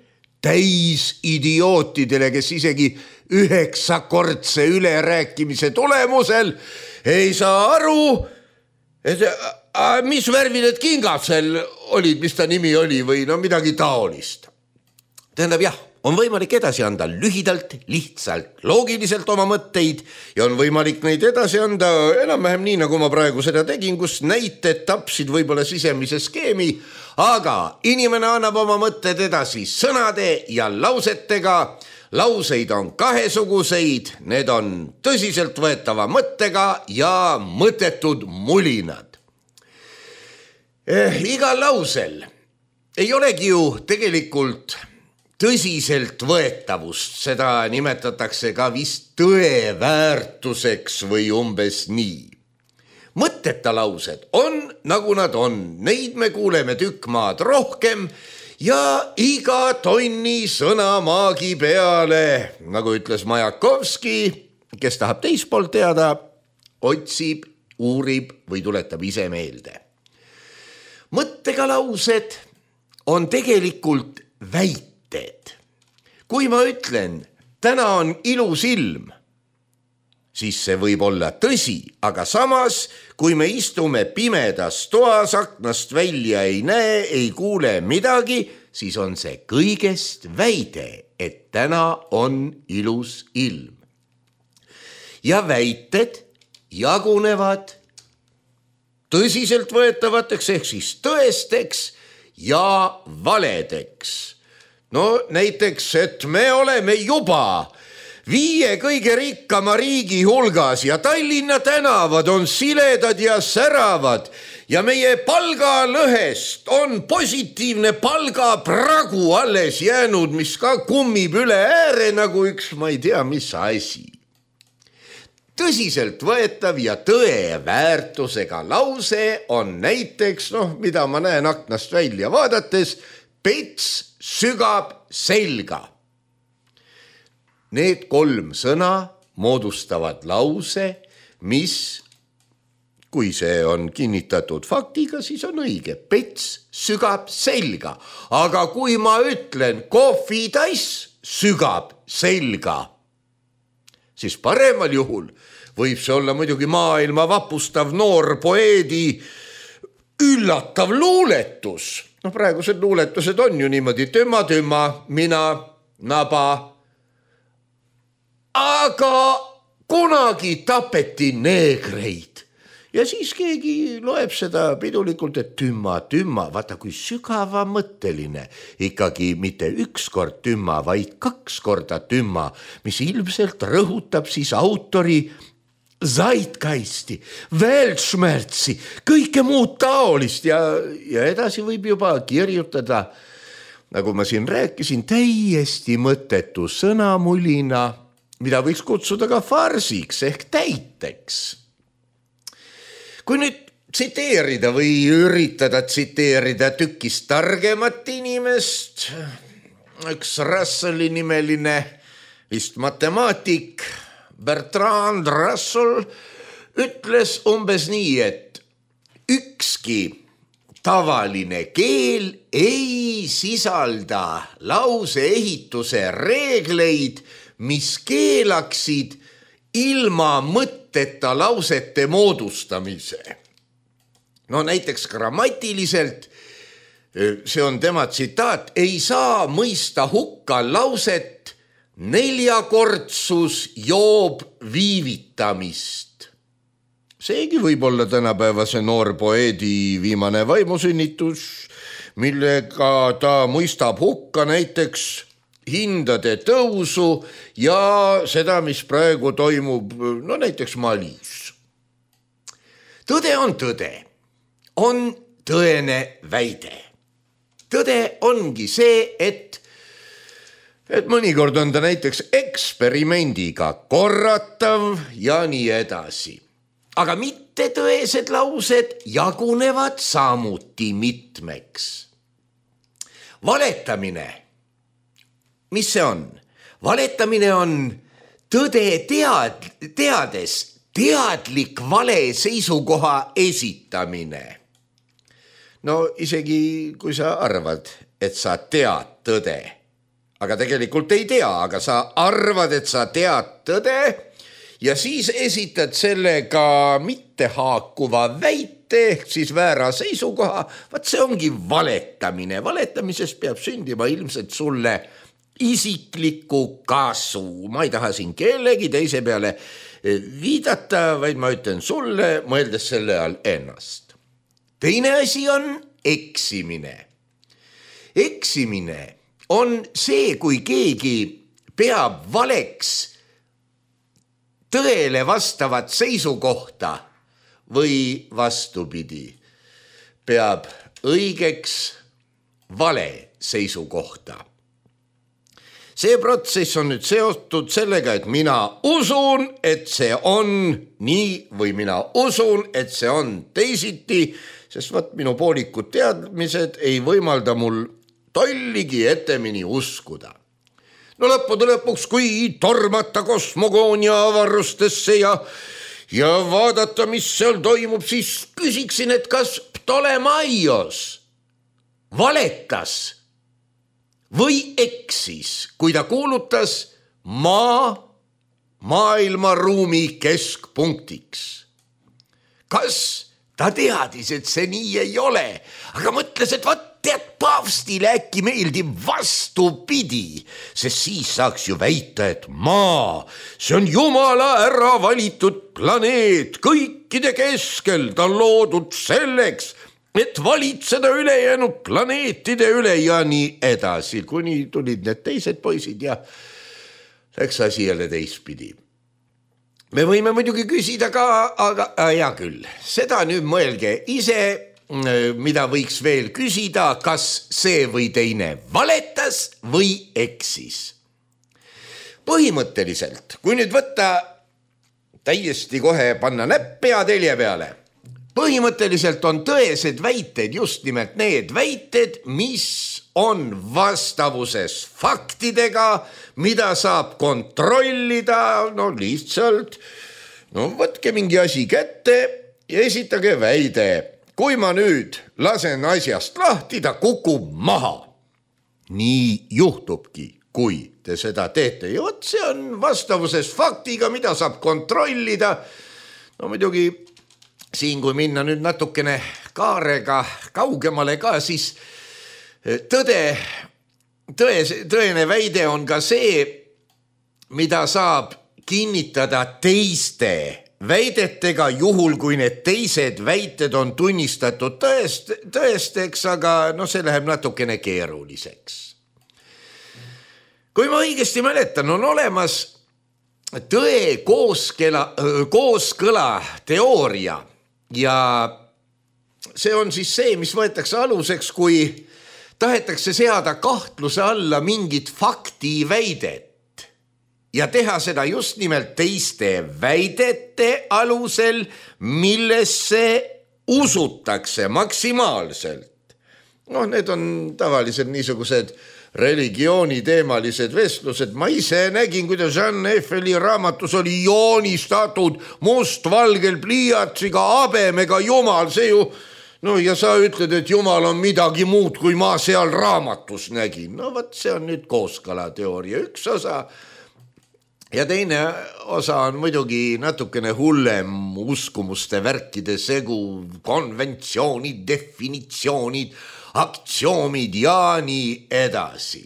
täis idiootidele, kes isegi üheksakordse ülerääkimise tulemusel ei saa aru, et a, mis värvi need kingad seal olid, mis ta nimi oli või no midagi taolist. Tähendab jah, on võimalik edasi anda lühidalt, lihtsalt, loogiliselt oma mõtteid ja on võimalik neid edasi anda enam-vähem nii, nagu ma praegu seda tegin, kus näited tapsid võib-olla sisemise skeemi, aga inimene annab oma mõtted edasi sõnade ja lausetega. Lauseid on kahesuguseid, need on tõsiselt võetava mõttega ja mõttetud mulinad. Eh, igal lausel ei olegi ju tegelikult tõsiselt võetavust, seda nimetatakse ka vist tõeväärtuseks või umbes nii. Mõtteta laused on, nagu nad on, neid me kuuleme tükk maad rohkem ja iga tonni sõna maagi peale, nagu ütles Majakovski, kes tahab teispoolt teada, otsib, uurib või tuletab ise meelde. Mõttega laused on tegelikult väited. Kui ma ütlen, täna on ilus ilm, siis see võib olla tõsi, aga samas, kui me istume pimedas toas, aknast välja ei näe, ei kuule midagi, siis on see kõigest väide, et täna on ilus ilm. Ja väited jagunevad tõsiselt võetavateks ehk siis tõesteks ja valedeks. No näiteks, et me oleme juba viie kõige rikkama riigi hulgas ja Tallinna tänavad on siledad ja säravad ja meie palgalõhest on positiivne palgapragu alles jäänud, mis ka kummib üle ääre nagu üks, ma ei tea, mis asi. Tõsiselt võetav ja tõeväärtusega lause on näiteks, noh, mida ma näen aknast välja vaadates, pets sügab selga. Need kolm sõna moodustavad lause, mis, kui see on kinnitatud faktiga, siis on õige. Pets sügab selga. Aga kui ma ütlen kohvitass sügab selga, siis paremal juhul võib see olla muidugi maailma vapustav noor poeedi üllatav luuletus. No praegused luuletused on ju niimoodi tümma, tümma, mina, naba. Aga kunagi tapeti neegreid. Ja siis keegi loeb seda pidulikult, et tümma, tümma, vaata kui sügava mõtteline, ikkagi mitte üks kord tümma, vaid kaks korda tümma, mis ilmselt rõhutab siis autori Zeitgeisti, Weltschmerzi, kõike muud taolist ja, ja edasi võib juba kirjutada, nagu ma siin rääkisin, täiesti mõttetu sõnamulina, mida võiks kutsuda ka farsiks ehk täiteks. Kui nüüd tsiteerida või üritada tsiteerida tükist targemat inimest, üks Russelli nimeline vist matemaatik Bertrand Russell ütles umbes nii, et ükski tavaline keel ei sisalda lauseehituse reegleid, mis keelaksid ilma mõtteta lausete moodustamise. No näiteks grammatiliselt, see on tema tsitaat, ei saa mõista hukka lauset neljakordsus joob viivitamist. Seegi võib olla tänapäevase noorpoeedi viimane vaimusünnitus, millega ta mõistab hukka näiteks hindade tõusu ja seda, mis praegu toimub, no näiteks Malis. Tõde on tõde, on tõene väide. Tõde ongi see, et, et mõnikord on ta näiteks eksperimendiga korratav ja nii edasi. Aga mitte tõesed laused jagunevad samuti mitmeks. Valetamine. Mis see on? Valetamine on tõde tead, teades teadlik vale seisukoha esitamine. No isegi kui sa arvad, et sa tead tõde, aga tegelikult ei tea, aga sa arvad, et sa tead tõde ja siis esitad sellega mitte haakuva väite, ehk siis väära seisukoha, vaat see ongi valetamine. Valetamisest peab sündima ilmselt sulle isikliku kasu. Ma ei taha siin kellegi teise peale viidata, vaid ma ütlen sulle, mõeldes selle all ennast. Teine asi on eksimine. Eksimine on see, kui keegi peab valeks tõele vastavat seisukohta või vastupidi, peab õigeks vale seisukohta. See protsess on nüüd seotud sellega, et mina usun, et see on nii või mina usun, et see on teisiti, sest vaat minu poolikud teadmised ei võimalda mul tolligi etemini uskuda. No lõppude lõpuks, kui tormata kosmogoonia avarustesse ja, ja vaadata, mis seal toimub, siis küsiksin, et kas Ptolemaios valetas või eksis, kui ta kuulutas maa maailmaruumi keskpunktiks. Kas ta teadis, et see nii ei ole, aga mõtles, et vaat tead, paavstile äkki meeldib vastupidi, sest siis saaks ju väita, et maa, see on Jumala ära valitud planeet, kõikide keskel ta on loodud selleks, et valitseda ülejäänud planeetide üle ja nii edasi, kuni tulid need teised poisid ja läks asi jälle teistpidi. Me võime muidugi küsida ka, aga hea küll, seda nüüd mõelge ise, mida võiks veel küsida, kas see või teine valetas või eksis. Põhimõtteliselt, kui nüüd võtta täiesti kohe panna näpp peatelje peale, põhimõtteliselt on tõesed väited just nimelt need väited, mis on vastavuses faktidega, mida saab kontrollida, no lihtsalt, no võtke mingi asi kätte ja esitage väide. Kui ma nüüd lasen asjast lahti, ta kukub maha. Nii juhtubki, kui te seda teete. Ja võt, see on vastavuses faktiga, mida saab kontrollida. No muidugi siin, kui minna nüüd natukene kaarega kaugemale ka, siis tõde, tõe, tõene väide on ka see, mida saab kinnitada teiste väidetega, juhul kui need teised väited on tunnistatud tõest, tõesteks, aga no see läheb natukene keeruliseks. Kui ma õigesti mäletan, on olemas tõe kooskõla, kooskõla teooria ja see on siis see, mis võetakse aluseks, kui tahetakse seada kahtluse alla mingit fakti väidet ja teha seda just nimelt teiste väidete alusel, millesse usutakse maksimaalselt. No need on tavaliselt niisugused religiooniteemalised vestlused. Ma ise nägin, kuidas Jean Eiffeli raamatus oli joonistatud mustvalgel pliiatsiga habemega Jumal. See ju, no ja sa ütled, et Jumal on midagi muud, kui ma seal raamatus nägin. No võt, see on nüüd kooskõlateooria üks osa. Ja teine osa on muidugi natukene hullem uskumuste värkide segu, konventsioonid, definitsioonid, aktsioomid ja nii edasi.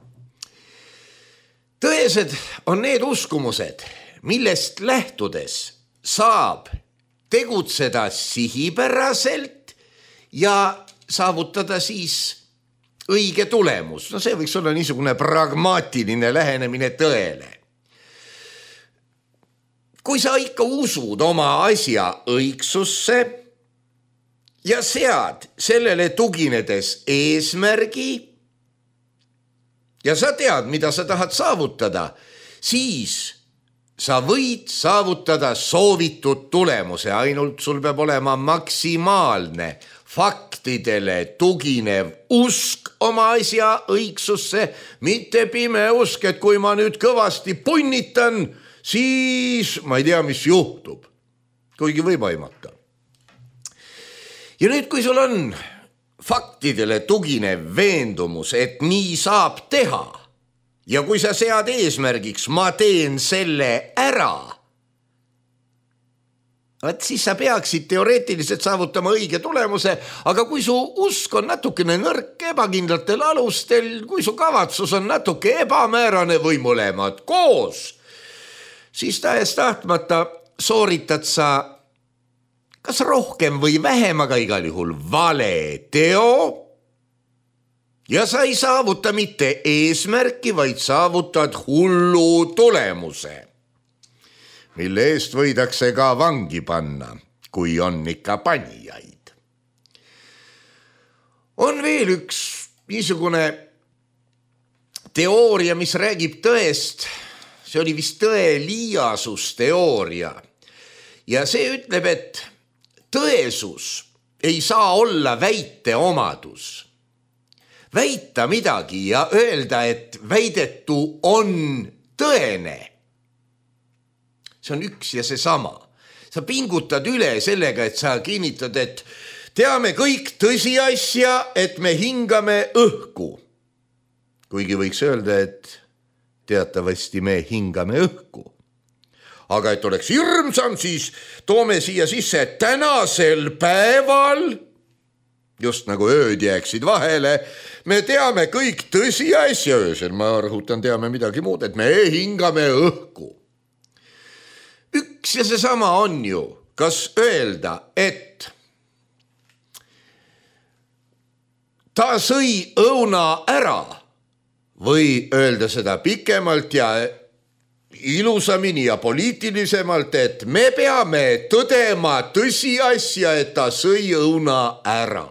Tõesed on need uskumused, millest lähtudes saab tegutseda sihipäraselt ja saavutada siis õige tulemus. No see võiks olla niisugune pragmaatiline lähenemine tõele. Kui sa ikka usud oma asja õigsusse ja sead sellele tuginedes eesmärgi ja sa tead, mida sa tahad saavutada, siis sa võid saavutada soovitud tulemuse, ainult sul peab olema maksimaalne faktidele tuginev usk oma asja õigsusse, mitte pime usk, et kui ma nüüd kõvasti punnitan, siis ma ei tea, mis juhtub, kuigi võib aimata. Ja nüüd, kui sul on faktidele tuginev veendumus, et nii saab teha ja kui sa sead eesmärgiks, ma teen selle ära, et siis sa peaksid teoreetiliselt saavutama õige tulemuse, aga kui su usk on natukene nõrk ebakindlatel alustel, kui su kavatsus on natuke ebamäärane või mõlemad koos, siis täies tahtmata sooritad sa kas rohkem või vähem, aga igal juhul vale teo ja sa ei saavuta mitte eesmärki, vaid saavutad hullu tulemuse, mille eest võidakse ka vangi panna, kui on ikka panijaid. On veel üks niisugune teooria, mis räägib tõest. See oli vist tõe liiasusteooria ja see ütleb, et tõesus ei saa olla väite omadus. Väita midagi ja öelda, et väidetu on tõene. See on üks ja see sama. Sa pingutad üle sellega, et sa kinnitad, et teame kõik tõsiasja, et me hingame õhku. Kuigi võiks öelda, et teatavasti me hingame õhku. Aga et oleks hirmsam, siis toome siia sisse tänasel päeval, just nagu ööd jääksid vahele, me teame kõik tõsiasja, öösel ma rõhutan, teame midagi muud, et me hingame õhku. Üks ja see sama on ju, kas öelda, et ta sõi õuna ära, või öelda seda pikemalt ja ilusamini ja poliitilisemalt, et me peame tõdema tõsiasja, et ta sõi õuna ära.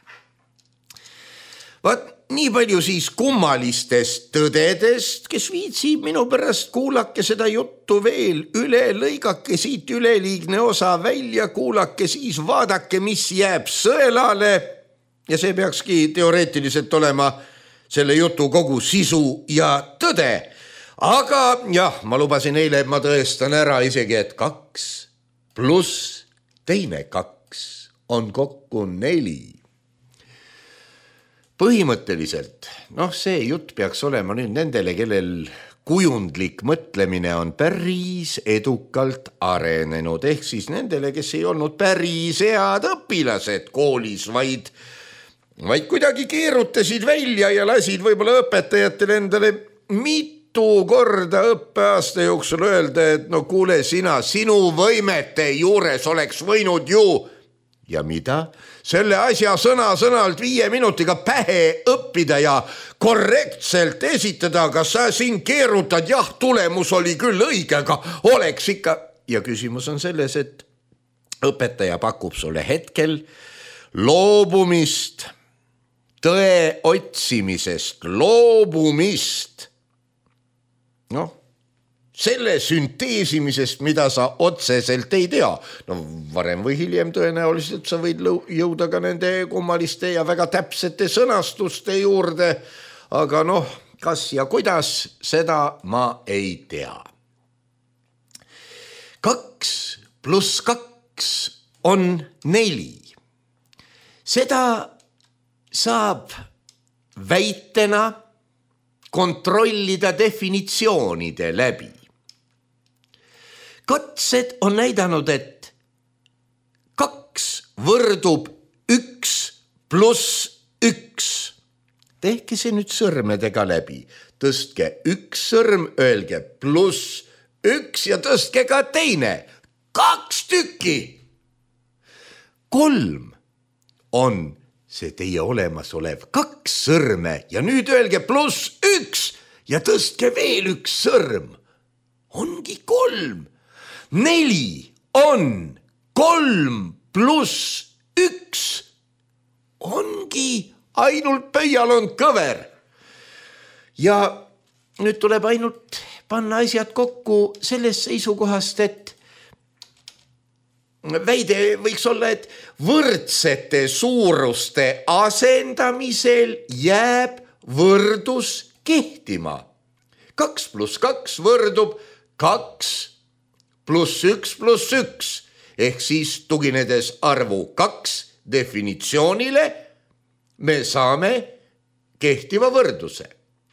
Vaat nii palju siis kummalistest tõdedest, kes viitsib minu pärast kuulake seda juttu veel üle, lõigake siit üleliigne osa välja, kuulake siis, vaadake, mis jääb sõelale ja see peakski teoreetiliselt olema selle jutu kogu sisu ja tõde. Aga jah, ma lubasin eile, et ma tõestan ära isegi, et kaks pluss teine kaks on kokku neli. põhimõtteliselt, noh see jutt peaks olema nüüd nendele, kellel kujundlik mõtlemine on päris edukalt arenenud, ehk siis nendele, kes ei olnud päris head õpilased koolis, vaid, vaid kuidagi keerutasid välja ja lasid võib-olla õpetajatele endale mitu korda õppeaasta jooksul öelda, et no kuule sina, sinu võimete juures oleks võinud ju ja mida? Selle asja sõna-sõnalt viie minutiga pähe õppida ja korrektselt esitada, kas sa siin keerutad, jah, tulemus oli küll õige, aga oleks ikka. Ja küsimus on selles, et õpetaja pakub sulle hetkel loobumist, tõe otsimisest, loobumist. Noh, selle sünteesimisest, mida sa otseselt ei tea. No varem või hiljem tõenäoliselt sa võid jõuda ka nende kummaliste ja väga täpsete sõnastuste juurde, aga noh, kas ja kuidas, seda ma ei tea. Kaks pluss kaks on neli. Seda saab väitena kontrollida definitsioonide läbi. Katsed on näidanud, et kaks võrdub üks pluss üks. Tehke see nüüd sõrmedega läbi. Tõstke üks sõrm, öelge pluss üks ja tõstke ka teine. Kaks tükki. Kolm on see teie olemasolev kaks sõrme ja nüüd öelge pluss üks ja tõstke veel üks sõrm. Ongi kolm. Neli on kolm pluss üks. Ongi ainult pöial on kõver. Ja nüüd tuleb ainult panna asjad kokku sellest seisukohast, et väide võiks olla, et võrdsete suuruste asendamisel jääb võrdus kehtima. Kaks pluss kaks võrdub kaks pluss üks pluss üks, ehk siis tuginedes arvu kaks definitsioonile, me saame kehtiva võrduse.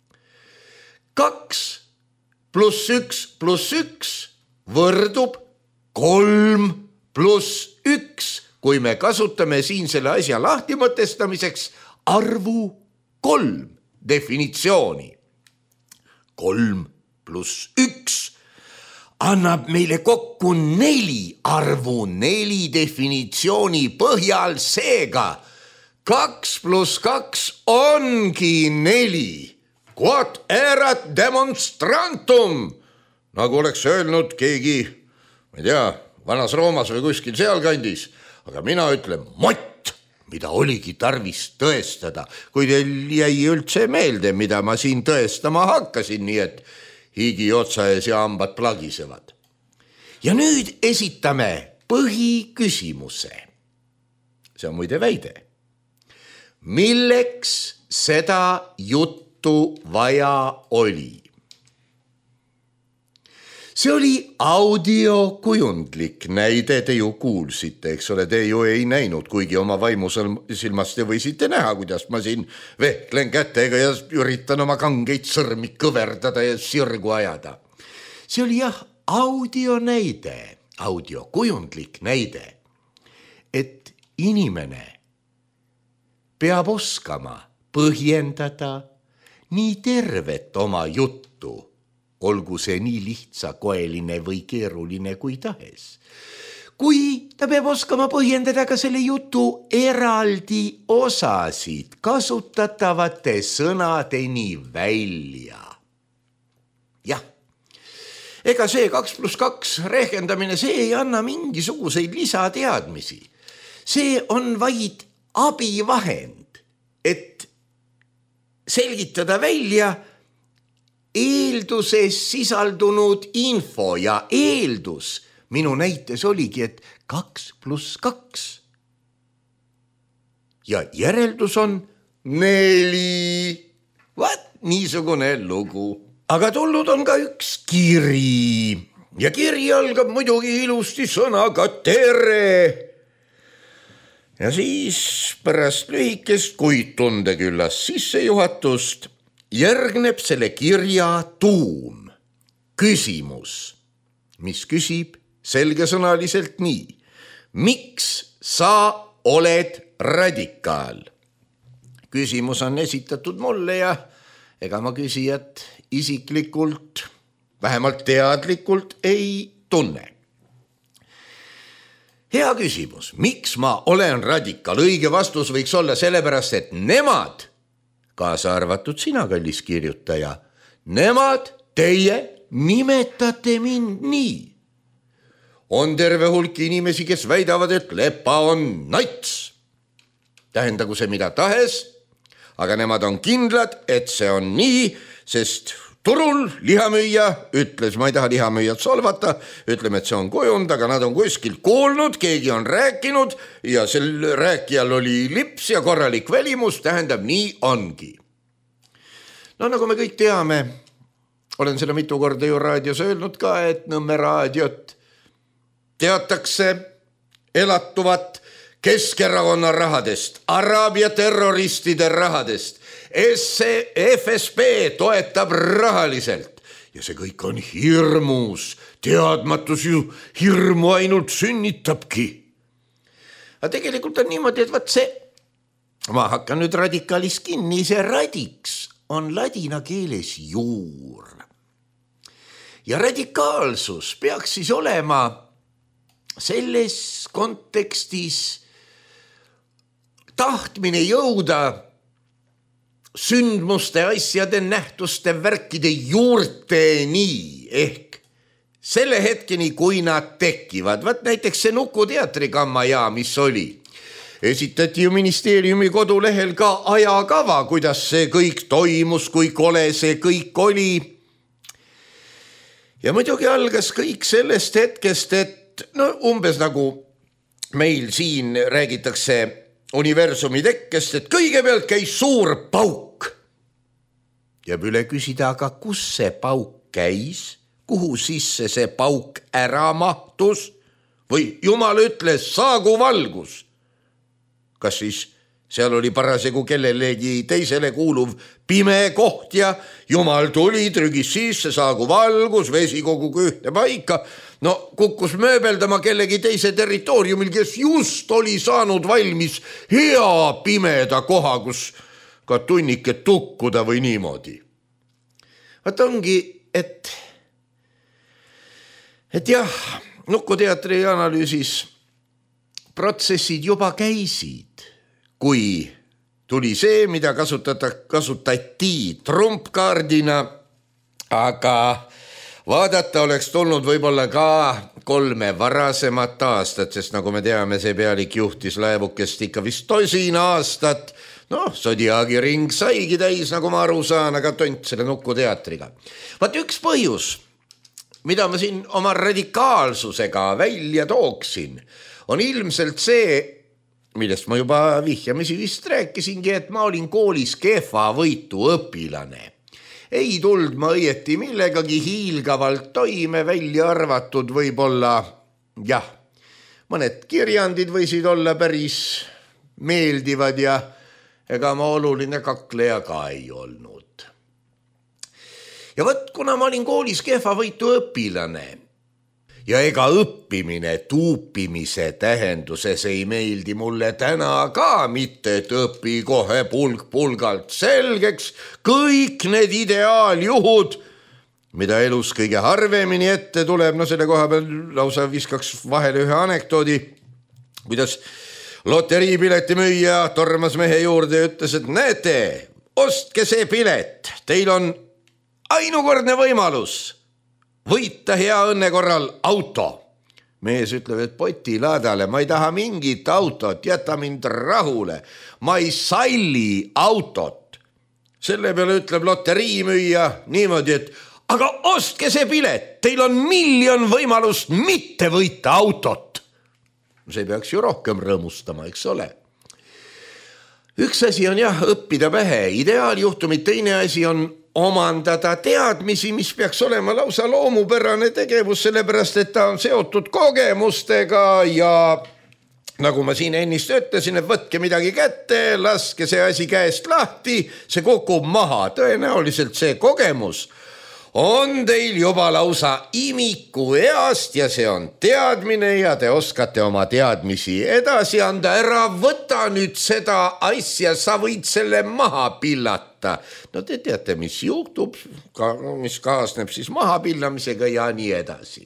Kaks pluss üks pluss üks võrdub kolm pluss üks, kui me kasutame siin selle asja lahti mõtestamiseks arvu kolm definitsiooni. Kolm pluss üks annab meile kokku neli arvu neli definitsiooni põhjal, seega kaks pluss kaks ongi neli. Quod erat demonstrantum, nagu oleks öelnud keegi, ma ei tea, Vanas Roomas või kuskil sealkandis, aga mina ütlen mott, mida oligi tarvis tõestada, kui teil jäi üldse meelde, mida ma siin tõestama hakkasin, nii et higi otsa ees ja hambad plagisevad. Ja nüüd esitame põhiküsimuse. See on muide väide. Milleks seda juttu vaja oli? See oli audiokujundlik näide, te ju kuulsite, eks ole, te ju ei näinud, kuigi oma vaimusilmast te võisite näha, kuidas ma siin vehklen kätega ja üritan oma kangeid sõrmi kõverdada ja sirgu ajada. See oli jah, audionäide, audiokujundlik näide, et inimene peab oskama põhjendada nii tervet oma juttu, olgu see nii lihtsakoeline või keeruline kui tahes. Kui ta peab oskama põhjendada ka selle jutu eraldi osasid kasutatavate sõnadeni välja. Jah, ega see kaks pluss kaks rehkendamine, see ei anna mingisuguseid lisateadmisi. See on vaid abivahend, et selgitada välja eelduses sisaldunud info ja eeldus minu näites oligi, et kaks pluss kaks. Ja järeldus on neli. Vaat niisugune lugu. Aga tulnud on ka üks kiri. Ja kiri algab muidugi ilusti sõnaga tere. Ja siis pärast lühikest, kuid tundeküllas sissejuhatust järgneb selle kirja tuum, küsimus, mis küsib selgesõnaliselt nii. Miks sa oled radikaal? Küsimus on esitatud mulle ja ega ma küsijat isiklikult, vähemalt teadlikult ei tunne. Hea küsimus, miks ma olen radikaal? Õige vastus võiks olla sellepärast, et nemad, kaasa arvatud sina, kallis kirjutaja, nemad, teie nimetate mind nii. On terve hulk inimesi, kes väidavad, et Lepa on nats. Tähendagu see mida tahes, aga nemad on kindlad, et see on nii, sest turul lihamüüja ütles, ma ei taha lihamüüjat solvata, ütleme, et see on kujund, aga nad on kuskilt kuulnud, keegi on rääkinud ja sel rääkijal oli lips ja korralik välimus, tähendab, nii ongi. No nagu me kõik teame, olen seda mitu korda ju raadios öelnud ka, et Nõmme raadiot teatakse elatuvat Keskerakonna rahadest, Araabia terroristide rahadest. F S B toetab rahaliselt ja see kõik on hirmus, teadmatus ju hirmu ainult sünnitabki. Aga tegelikult on niimoodi, et vaat see, ma hakkan nüüd radikaalis kinni, see radiks on ladina keeles juur. Ja radikaalsus peaks siis olema selles kontekstis tahtmine jõuda sündmuste, asjade, nähtuste, värkide juurteni ehk selle hetkeni, kui nad tekivad. Vaat näiteks see Nukuteatri kammaja, mis oli. Esitati ju ministeeriumi kodulehel ka ajakava, kuidas see kõik toimus, kui kole see kõik oli. Ja muidugi algas kõik sellest hetkest, et no umbes nagu meil siin räägitakse universumi tekkest, et kõigepealt käis suur pauk. Jääb üle küsida, aga kus see pauk käis? Kuhu sisse see pauk ära mahtus? Või Jumal ütles, saagu valgus? Kas siis seal oli parasjagu kellelegi teisele kuuluv pime koht ja Jumal tuli, trügis sisse, saagu valgus, vesi kogu ühte paika. No kukkus mööbeldama kellegi teise territooriumil, kes just oli saanud valmis hea pimeda koha, kus ka tunnike tukkuda või niimoodi. Vaat ongi, et, et jah, Nukuteatri analüüsis protsessid juba käisid, kui tuli see, mida kasutata, kasutati trumpkaardina, aga vaadata oleks tulnud võib-olla ka kolme varasemat aastat, sest nagu me teame, see pealik juhtis laevukest ikka vist tosin aastat. Noh, Zodiaagi ring saigi täis, nagu ma aru saan, aga tont selle Nukuteatriga. Vaat üks põhjus, mida ma siin oma radikaalsusega välja tooksin, on ilmselt see, millest ma juba vihjamisi vist rääkisingi, et ma olin koolis kehva võitu õpilane. Ei tuld ma õieti millegagi hiilgavalt toime, välja arvatud võib-olla, jah, mõned kirjandid võisid olla päris meeldivad ja ega ma oluline kakleja ka ei olnud. Ja võt, kuna ma olin koolis kehva võitu õpilane ja ega õppimine tuupimise tähenduses ei meeldi mulle täna ka mitte, et õpi kohe pulg pulgalt selgeks kõik need ideaaljuhud, mida elus kõige harvemini ette tuleb. No selle koha peal lausa viskaks vahele ühe anekdoodi, kuidas loteriipileti müüja tormas mehe juurde ja ütles, et näete, ostke see pilet, teil on ainukordne võimalus võita hea õnne korral auto. Mees ütleb, et poti laadale, ma ei taha mingit autot, jäta mind rahule. Ma ei salli autot. Selle peale ütleb loteriimüüja niimoodi, et aga ostke see pilet, teil on miljon võimalust mitte võita autot. See peaks ju rohkem rõõmustama, eks ole. Üks asi on jah, õppida pähe, ideaaljuhtumid, teine asi on omandada teadmisi, mis peaks olema lausa loomupärane tegevus, sellepärast, et ta on seotud kogemustega ja nagu ma siin ennist ütlesin, et võtke midagi kätte, laske see asi käest lahti, see kukub maha. Tõenäoliselt see kogemus on teil juba lausa imiku east ja see on teadmine ja te oskate oma teadmisi edasi anda. Ära võta nüüd seda asja, sa võid selle maha pillata. No te teate, mis juhtub, mis kaasneb siis maha pillamisega ja nii edasi.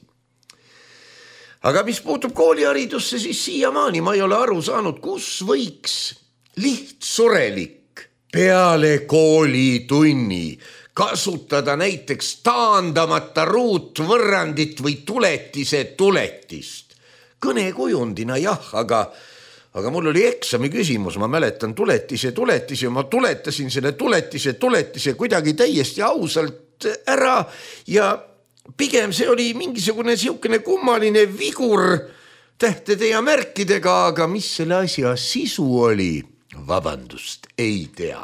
Aga mis puutub kooliharidusse, siis siiamaani ma ei ole aru saanud, kus võiks lihtsurelik peale koolitunni kasutada näiteks taandamata ruutvõrrandit või tuletise tuletist. Kõnekujundina jah, aga, aga mul oli eksami küsimus, ma mäletan tuletise tuletise, ma tuletasin selle tuletise tuletise kuidagi täiesti ausalt ära ja pigem see oli mingisugune siukene kummaline vigur tähtede ja märkidega, aga mis selle asja sisu oli, vabandust, ei tea.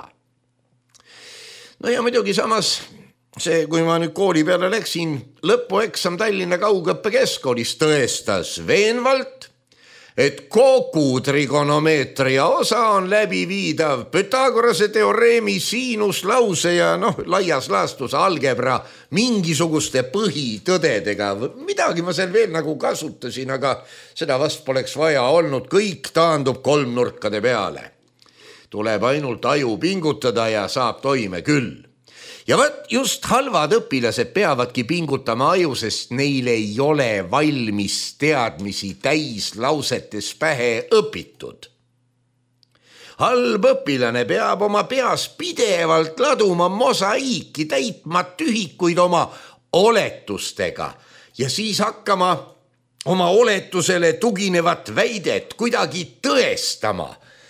No ja muidugi samas see, kui ma nüüd kooli peale läksin, lõpueksam Tallinna kaugõppe keskkoolis tõestas veenvalt, et kogu trigonomeetria osa on läbiviidav Pythagorase teoreemi, siinuslause ja noh, laias laastus algebra mingisuguste põhitõdedega. Midagi ma seal veel nagu kasutasin, aga seda vast poleks vaja olnud, kõik taandub kolmnurkade peale. Tuleb ainult aju pingutada ja saab toime küll. Ja võt just halvad õpilased peavadki pingutama aju, sest neil ei ole valmis teadmisi täislausetes pähe õpitud. Halb õpilane peab oma peas pidevalt laduma mosaiiki, täitma tühikuid oma oletustega ja siis hakkama oma oletusele tuginevat väidet kuidagi tõestama.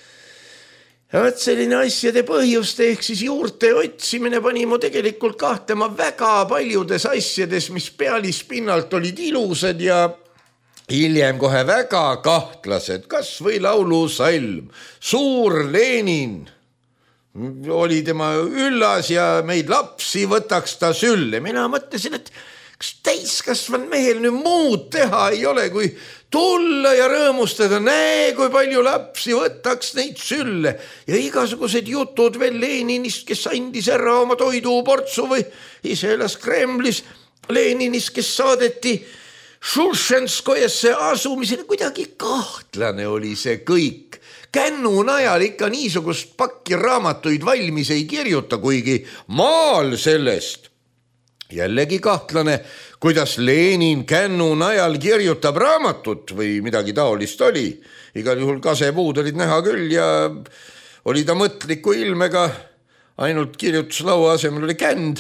Ja võt selline asjade põhjuste ehk siis juurte otsimine pani mu tegelikult kahtema väga paljudes asjades, mis pealispinnalt olid ilusad ja hiljem kohe väga kahtlased, kas või laulusalm. Suur Lenin oli tema üllas ja meid lapsi võtaks ta sülle. Mina mõtlesin, et kas täiskasvan mehel nüüd muud teha ei ole, kui tulla ja rõõmustada, näe, kui palju lapsi võtaks neid sülle ja igasugused jutud veel Leninist, kes andis ära oma toiduportsu või ise elas Kremlis, Leninist, kes saadeti Šušenskojasse asumisele, kuidagi kahtlane oli see kõik. Kännu najal ikka niisugust pakki raamatuid valmis ei kirjuta, kuigi maal sellest. Jällegi kahtlane, kuidas Lenin kännu najal kirjutab raamatut või midagi taolist oli. Igal juhul kasepuud olid näha küll ja oli ta mõtliku ilmega, ainult kirjutuslaua asemel oli känd.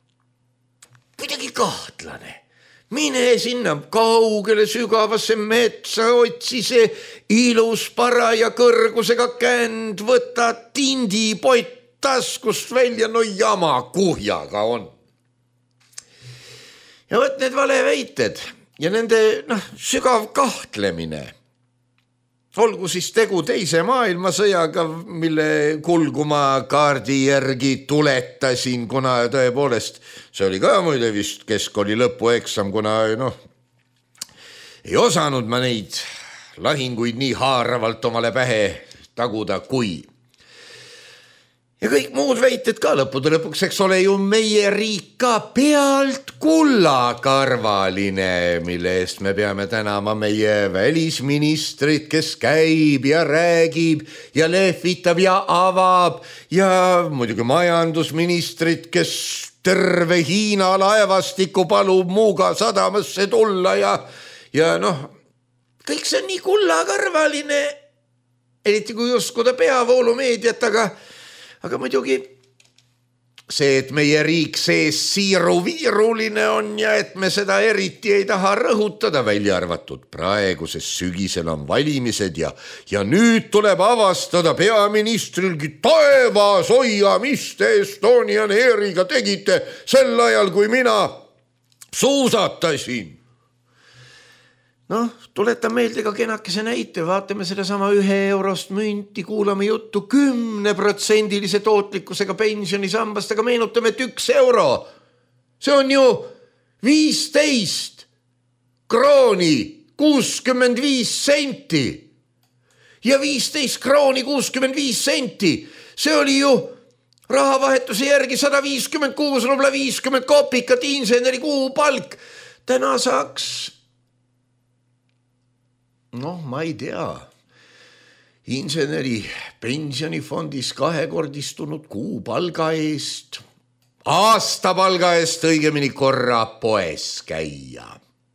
Kuidagi kahtlane. Mine sinna kaugele sügavasse metsa, otsi see ilus paraja kõrgusega känd, võta tindipott taskust välja, no jama kuhjaga on. Ja võt need valeväited ja nende noh, sügav kahtlemine. Olgu siis tegu teise maailmasõjaga, mille kulgu ma kaardi järgi tuletasin, kuna tõepoolest see oli ka muide vist keskkooli lõpueksam, kuna noh, ei osanud ma neid lahinguid nii haaravalt omale pähe taguda kui. Ja kõik muud väited ka lõppude lõpuks, eks ole ju meie riik ka pealt kullakarvaline, mille eest me peame tänama meie välisministrit, kes käib ja räägib ja lehvitab ja avab ja muidugi majandusministrit, kes terve Hiina laevastiku palub Muuga sadamasse tulla ja, ja noh, kõik see on nii kullakarvaline, eriti kui uskuda peavoolumeediat, aga Aga muidugi see, et meie riik sees siiru-viiruline on ja et me seda eriti ei taha rõhutada, välja arvatud praeguses sügisel on valimised ja, ja nüüd tuleb avastada peaministrilgi taevas hoia, mis te Estonian Airiga tegite sel ajal, kui mina suusatasin. Noh, tuletan meelde ka kenakese näite, vaatame selle sama ühe eurost münti, kuulame juttu kümneprotsendilise tootlikkusega pensionisambast, aga meenutame, et üks euro, see on ju viisteist krooni, kuuskümmend viis senti. ja viisteist krooni kuuskümmend viis senti. See oli ju rahavahetuse järgi sada viiskümmend kuus rubla viiskümmend kopikat inseneri kuupalk. Täna saaks, noh, ma ei tea, inseneri pensionifondis kahekordistunud kuupalga eest, aastapalga eest õigemini korra poes käia.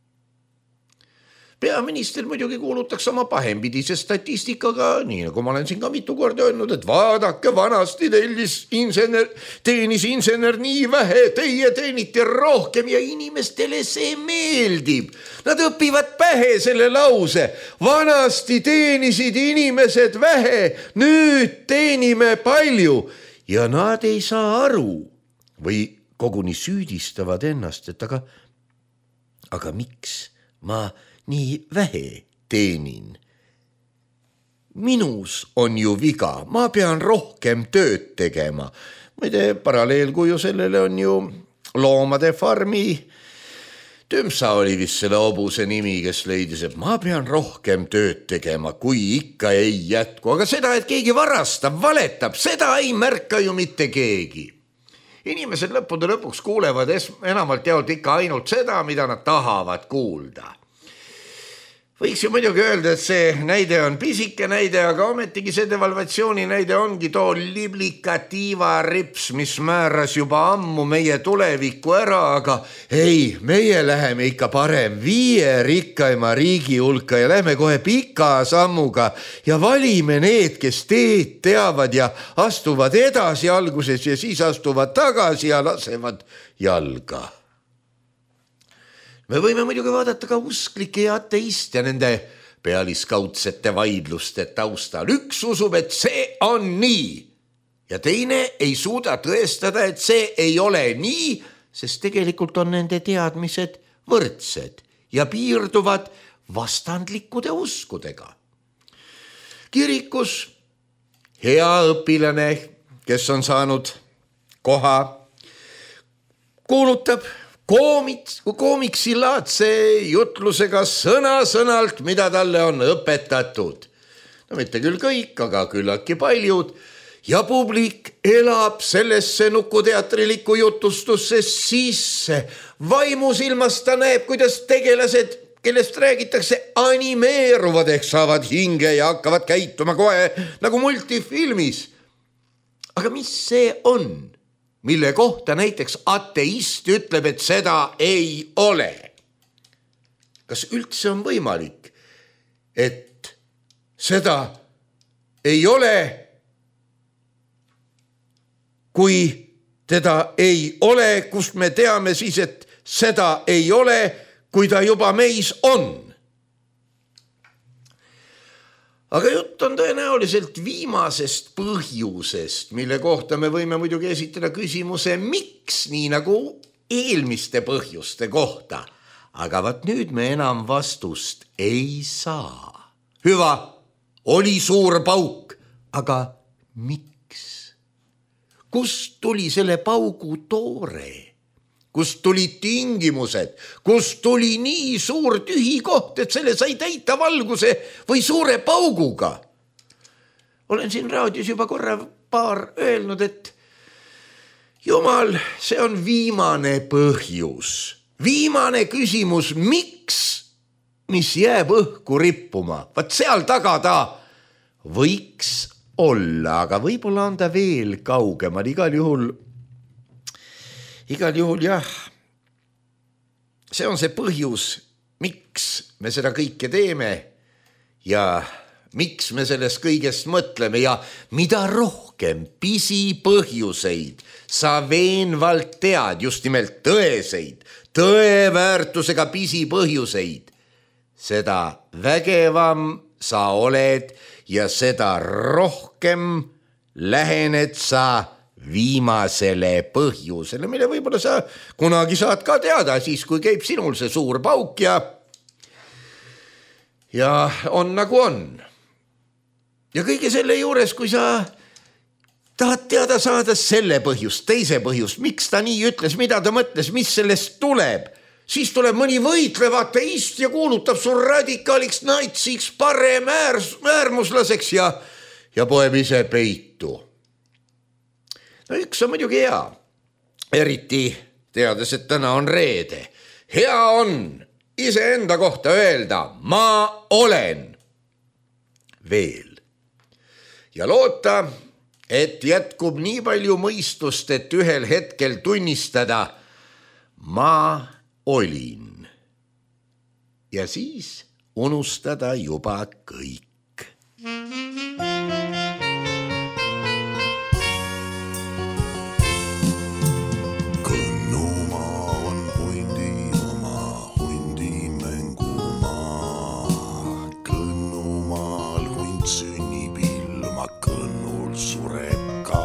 Peaminister muidugi kuulutaks oma pahempidise statistikaga, nii nagu ma olen siin ka mitu korda öelnud, et vaadake, vanasti tellis insener, teenis insener nii vähe, teie teenite rohkem ja inimestele see meeldib. Nad õpivad pähe selle lause. Vanasti teenisid inimesed vähe, nüüd teenime palju ja nad ei saa aru või koguni süüdistavad ennast, et aga, aga miks ma nii vähe teenin? Minus on ju viga, ma pean rohkem tööd tegema. Muide, paralleelkuju sellele on ju loomade farmi. Tümsa oli vist selle hobuse nimi, kes leidis, et ma pean rohkem tööd tegema, kui ikka ei jätku. Aga seda, et keegi varastab, valetab, seda ei märka ju mitte keegi. Inimesed lõppude lõpuks kuulevad enamalt jaolt ikka ainult seda, mida nad tahavad kuulda. Võiks ju muidugi öelda, et see näide on pisike näide, aga ometigi see devalvatsiooni näide ongi too liblikatiiva rips, mis määras juba ammu meie tuleviku ära, aga ei, meie läheme ikka parem viie rikkaima riigi hulka ja lähme kohe pika sammuga ja valime need, kes teed teavad ja astuvad edasi alguses ja siis astuvad tagasi ja lasevad jalga. Me võime muidugi vaadata ka usklike ja ateiste nende pealiskaudsete vaidluste taustal. Üks usub, et see on nii ja teine ei suuda tõestada, et see ei ole nii, sest tegelikult on nende teadmised võrdsed ja piirduvad vastandlikude uskudega. Kirikus hea õpilane, kes on saanud koha, kuulutab Koomiks, koomiksilaadse jutlusega sõna-sõnalt, mida talle on õpetatud. No mitte küll kõik, aga küllaltki paljud. Ja publik elab sellesse nukuteatriliku jutustusse sisse. Vaimusilmas ta näeb, kuidas tegelased, kellest räägitakse, animeeruvad ehk saavad hinge ja hakkavad käituma kohe nagu multifilmis. Aga mis see on? Mille kohta näiteks ateist ütleb, et seda ei ole. Kas üldse on võimalik, et seda ei ole, kui teda ei ole, kust me teame siis, et seda ei ole, kui ta juba meis on? Aga jutt on tõenäoliselt viimasest põhjusest, mille kohta me võime muidugi esitada küsimuse, miks, nii nagu eelmiste põhjuste kohta. Aga vaat nüüd me enam vastust ei saa. Hüva, oli suur pauk, aga miks? Kust tuli selle paugu toore? Kust tulid tingimused, kust tuli nii suur tühi koht, et selle sai täita valguse või suure pauguga. Olen siin raadios juba korra paar öelnud, et Jumal, see on viimane põhjus, viimane küsimus, miks, mis jääb õhku rippuma. Vaat seal taga ta võiks olla, aga võib-olla on ta veel kaugemal, igal juhul Igal juhul jah, see on see põhjus, miks me seda kõike teeme ja miks me sellest kõigest mõtleme ja mida rohkem pisipõhjuseid sa veenvalt tead, just nimelt tõeseid, tõeväärtusega pisipõhjuseid, seda vägevam sa oled ja seda rohkem lähened sa viimasele põhjusele, mille võib-olla sa kunagi saad ka teada siis, kui käib sinul see suur pauk ja ja on nagu on. Ja kõige selle juures, kui sa tahad teada saada selle põhjust, teise põhjust, miks ta nii ütles, mida ta mõtles, mis sellest tuleb, siis tuleb mõni võitlev ateist ja kuulutab sul radikaaliks natsiks, parem äärs, äärmuslaseks ja, ja poeb ise peitu. No üks on muidugi hea, eriti teades, et täna on reede. Hea on iseenda kohta öelda, ma olen veel. Ja loota, et jätkub nii palju mõistust, et ühel hetkel tunnistada, ma olin. Ja siis unustada juba kõik. Kõnnumaa on hundi oma, hundi mängumaa. Kõnnumaal hund sünnib ilma, kõnnul sureb ka.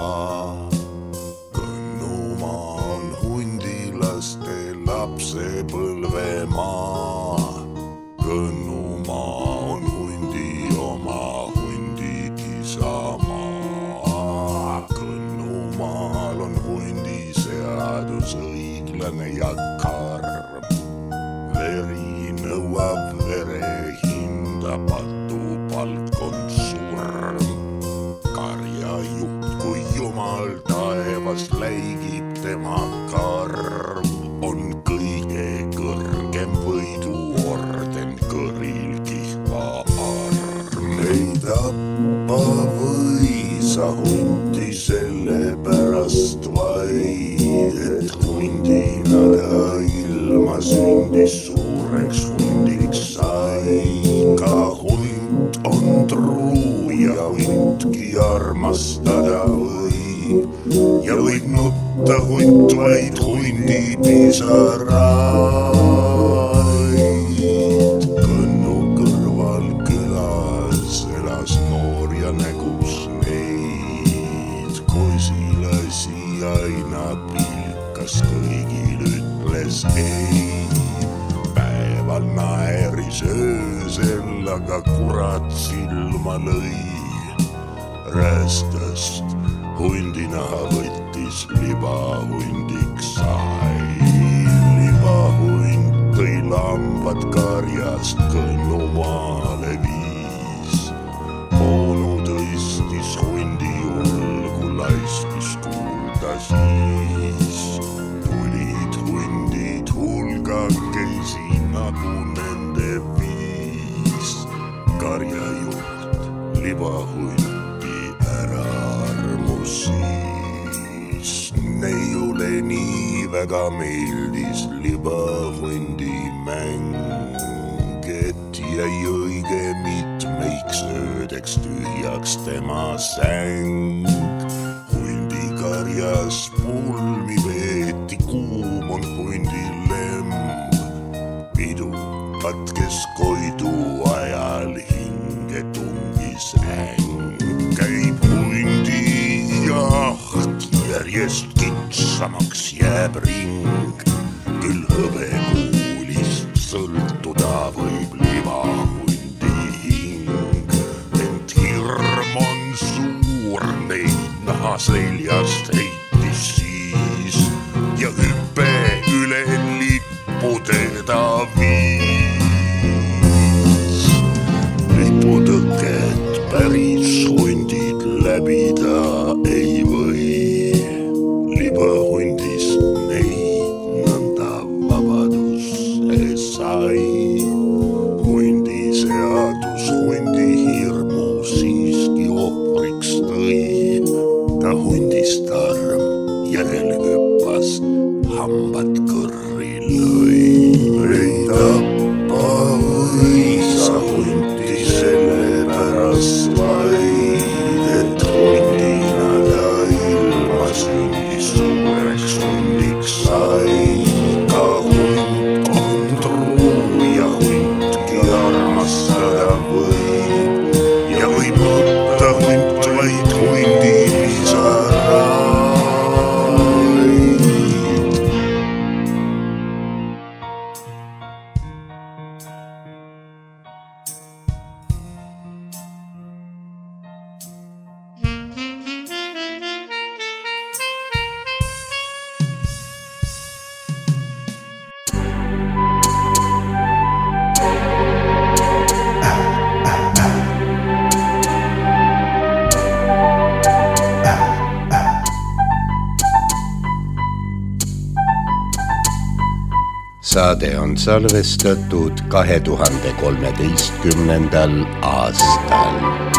Kõnnumaa on hundilaste lapsepõlvemaa. Kõnnumaa on hundi oma, hundi isamaa. Kõnnumaal on hundi seadus õiglane ja karm. Veri nõuab vere hinda, patupalk on surm. Karjajuht, kui jumal taevas läigib tema karm, on kõige kõrgem võiduorden kõril kihva arm. Ei tappa või sa hundi sellepärast vaid, et hundina ta ilma sündis suureks hundiks sai. Ka hund on truu ja hundki armastada võib ja võib nutta hunt vaid hundi pisaraid. Kõnnu kõrval külas elas noor ja nägus neid. Kosilasi aina pilkas, kõigil ütles ei. Päeval naeris öösel, aga kurat silma lõi. Räästast hundinaha võttis, libahundiks sai. Libahund tõi lambad karjast Kõnnumaale viis. Onu tõstis hundi julgu, laiskis kuulda siis. Tulid hundid hulgakesi nagu nende viis. Karjajuht libahundi ära armusis. Neiule nii väga meeldis libahundi mäng, et jäi õige mitmeiks öödeks tühjaks tema säng. Hundi karjas pulmi veeti, kuum on hundi lemb. Pidu katkes koidu ajal, hinge tungis äng. Käib hundi jaht, järjest kitsamaks jääb ring. Küll hõbekuulist sõltuda võib libahundi hing. Ent hirm on suur, neid naha seljast heitis siis ja hüppe üle lippu teda viis. Liputõket päris hundid läbida ei või. Libahundist neid nõnda vabaduse sai. Hundi seadus hundi hirmu siiski ohvriks tõi. Ta hundist arm järel hüppas, hambad kõrri lõi. Ei tappa või sa hundi sellepärast vaid, et hundina ta ilma sündis suureks hundiks sai. Ka hund on truu ja hundki armastada võib ja võib nutta hunt vaid hundi pisaraid. saade on salvestatud kahe tuhande kolmeteistkümnendal aastal.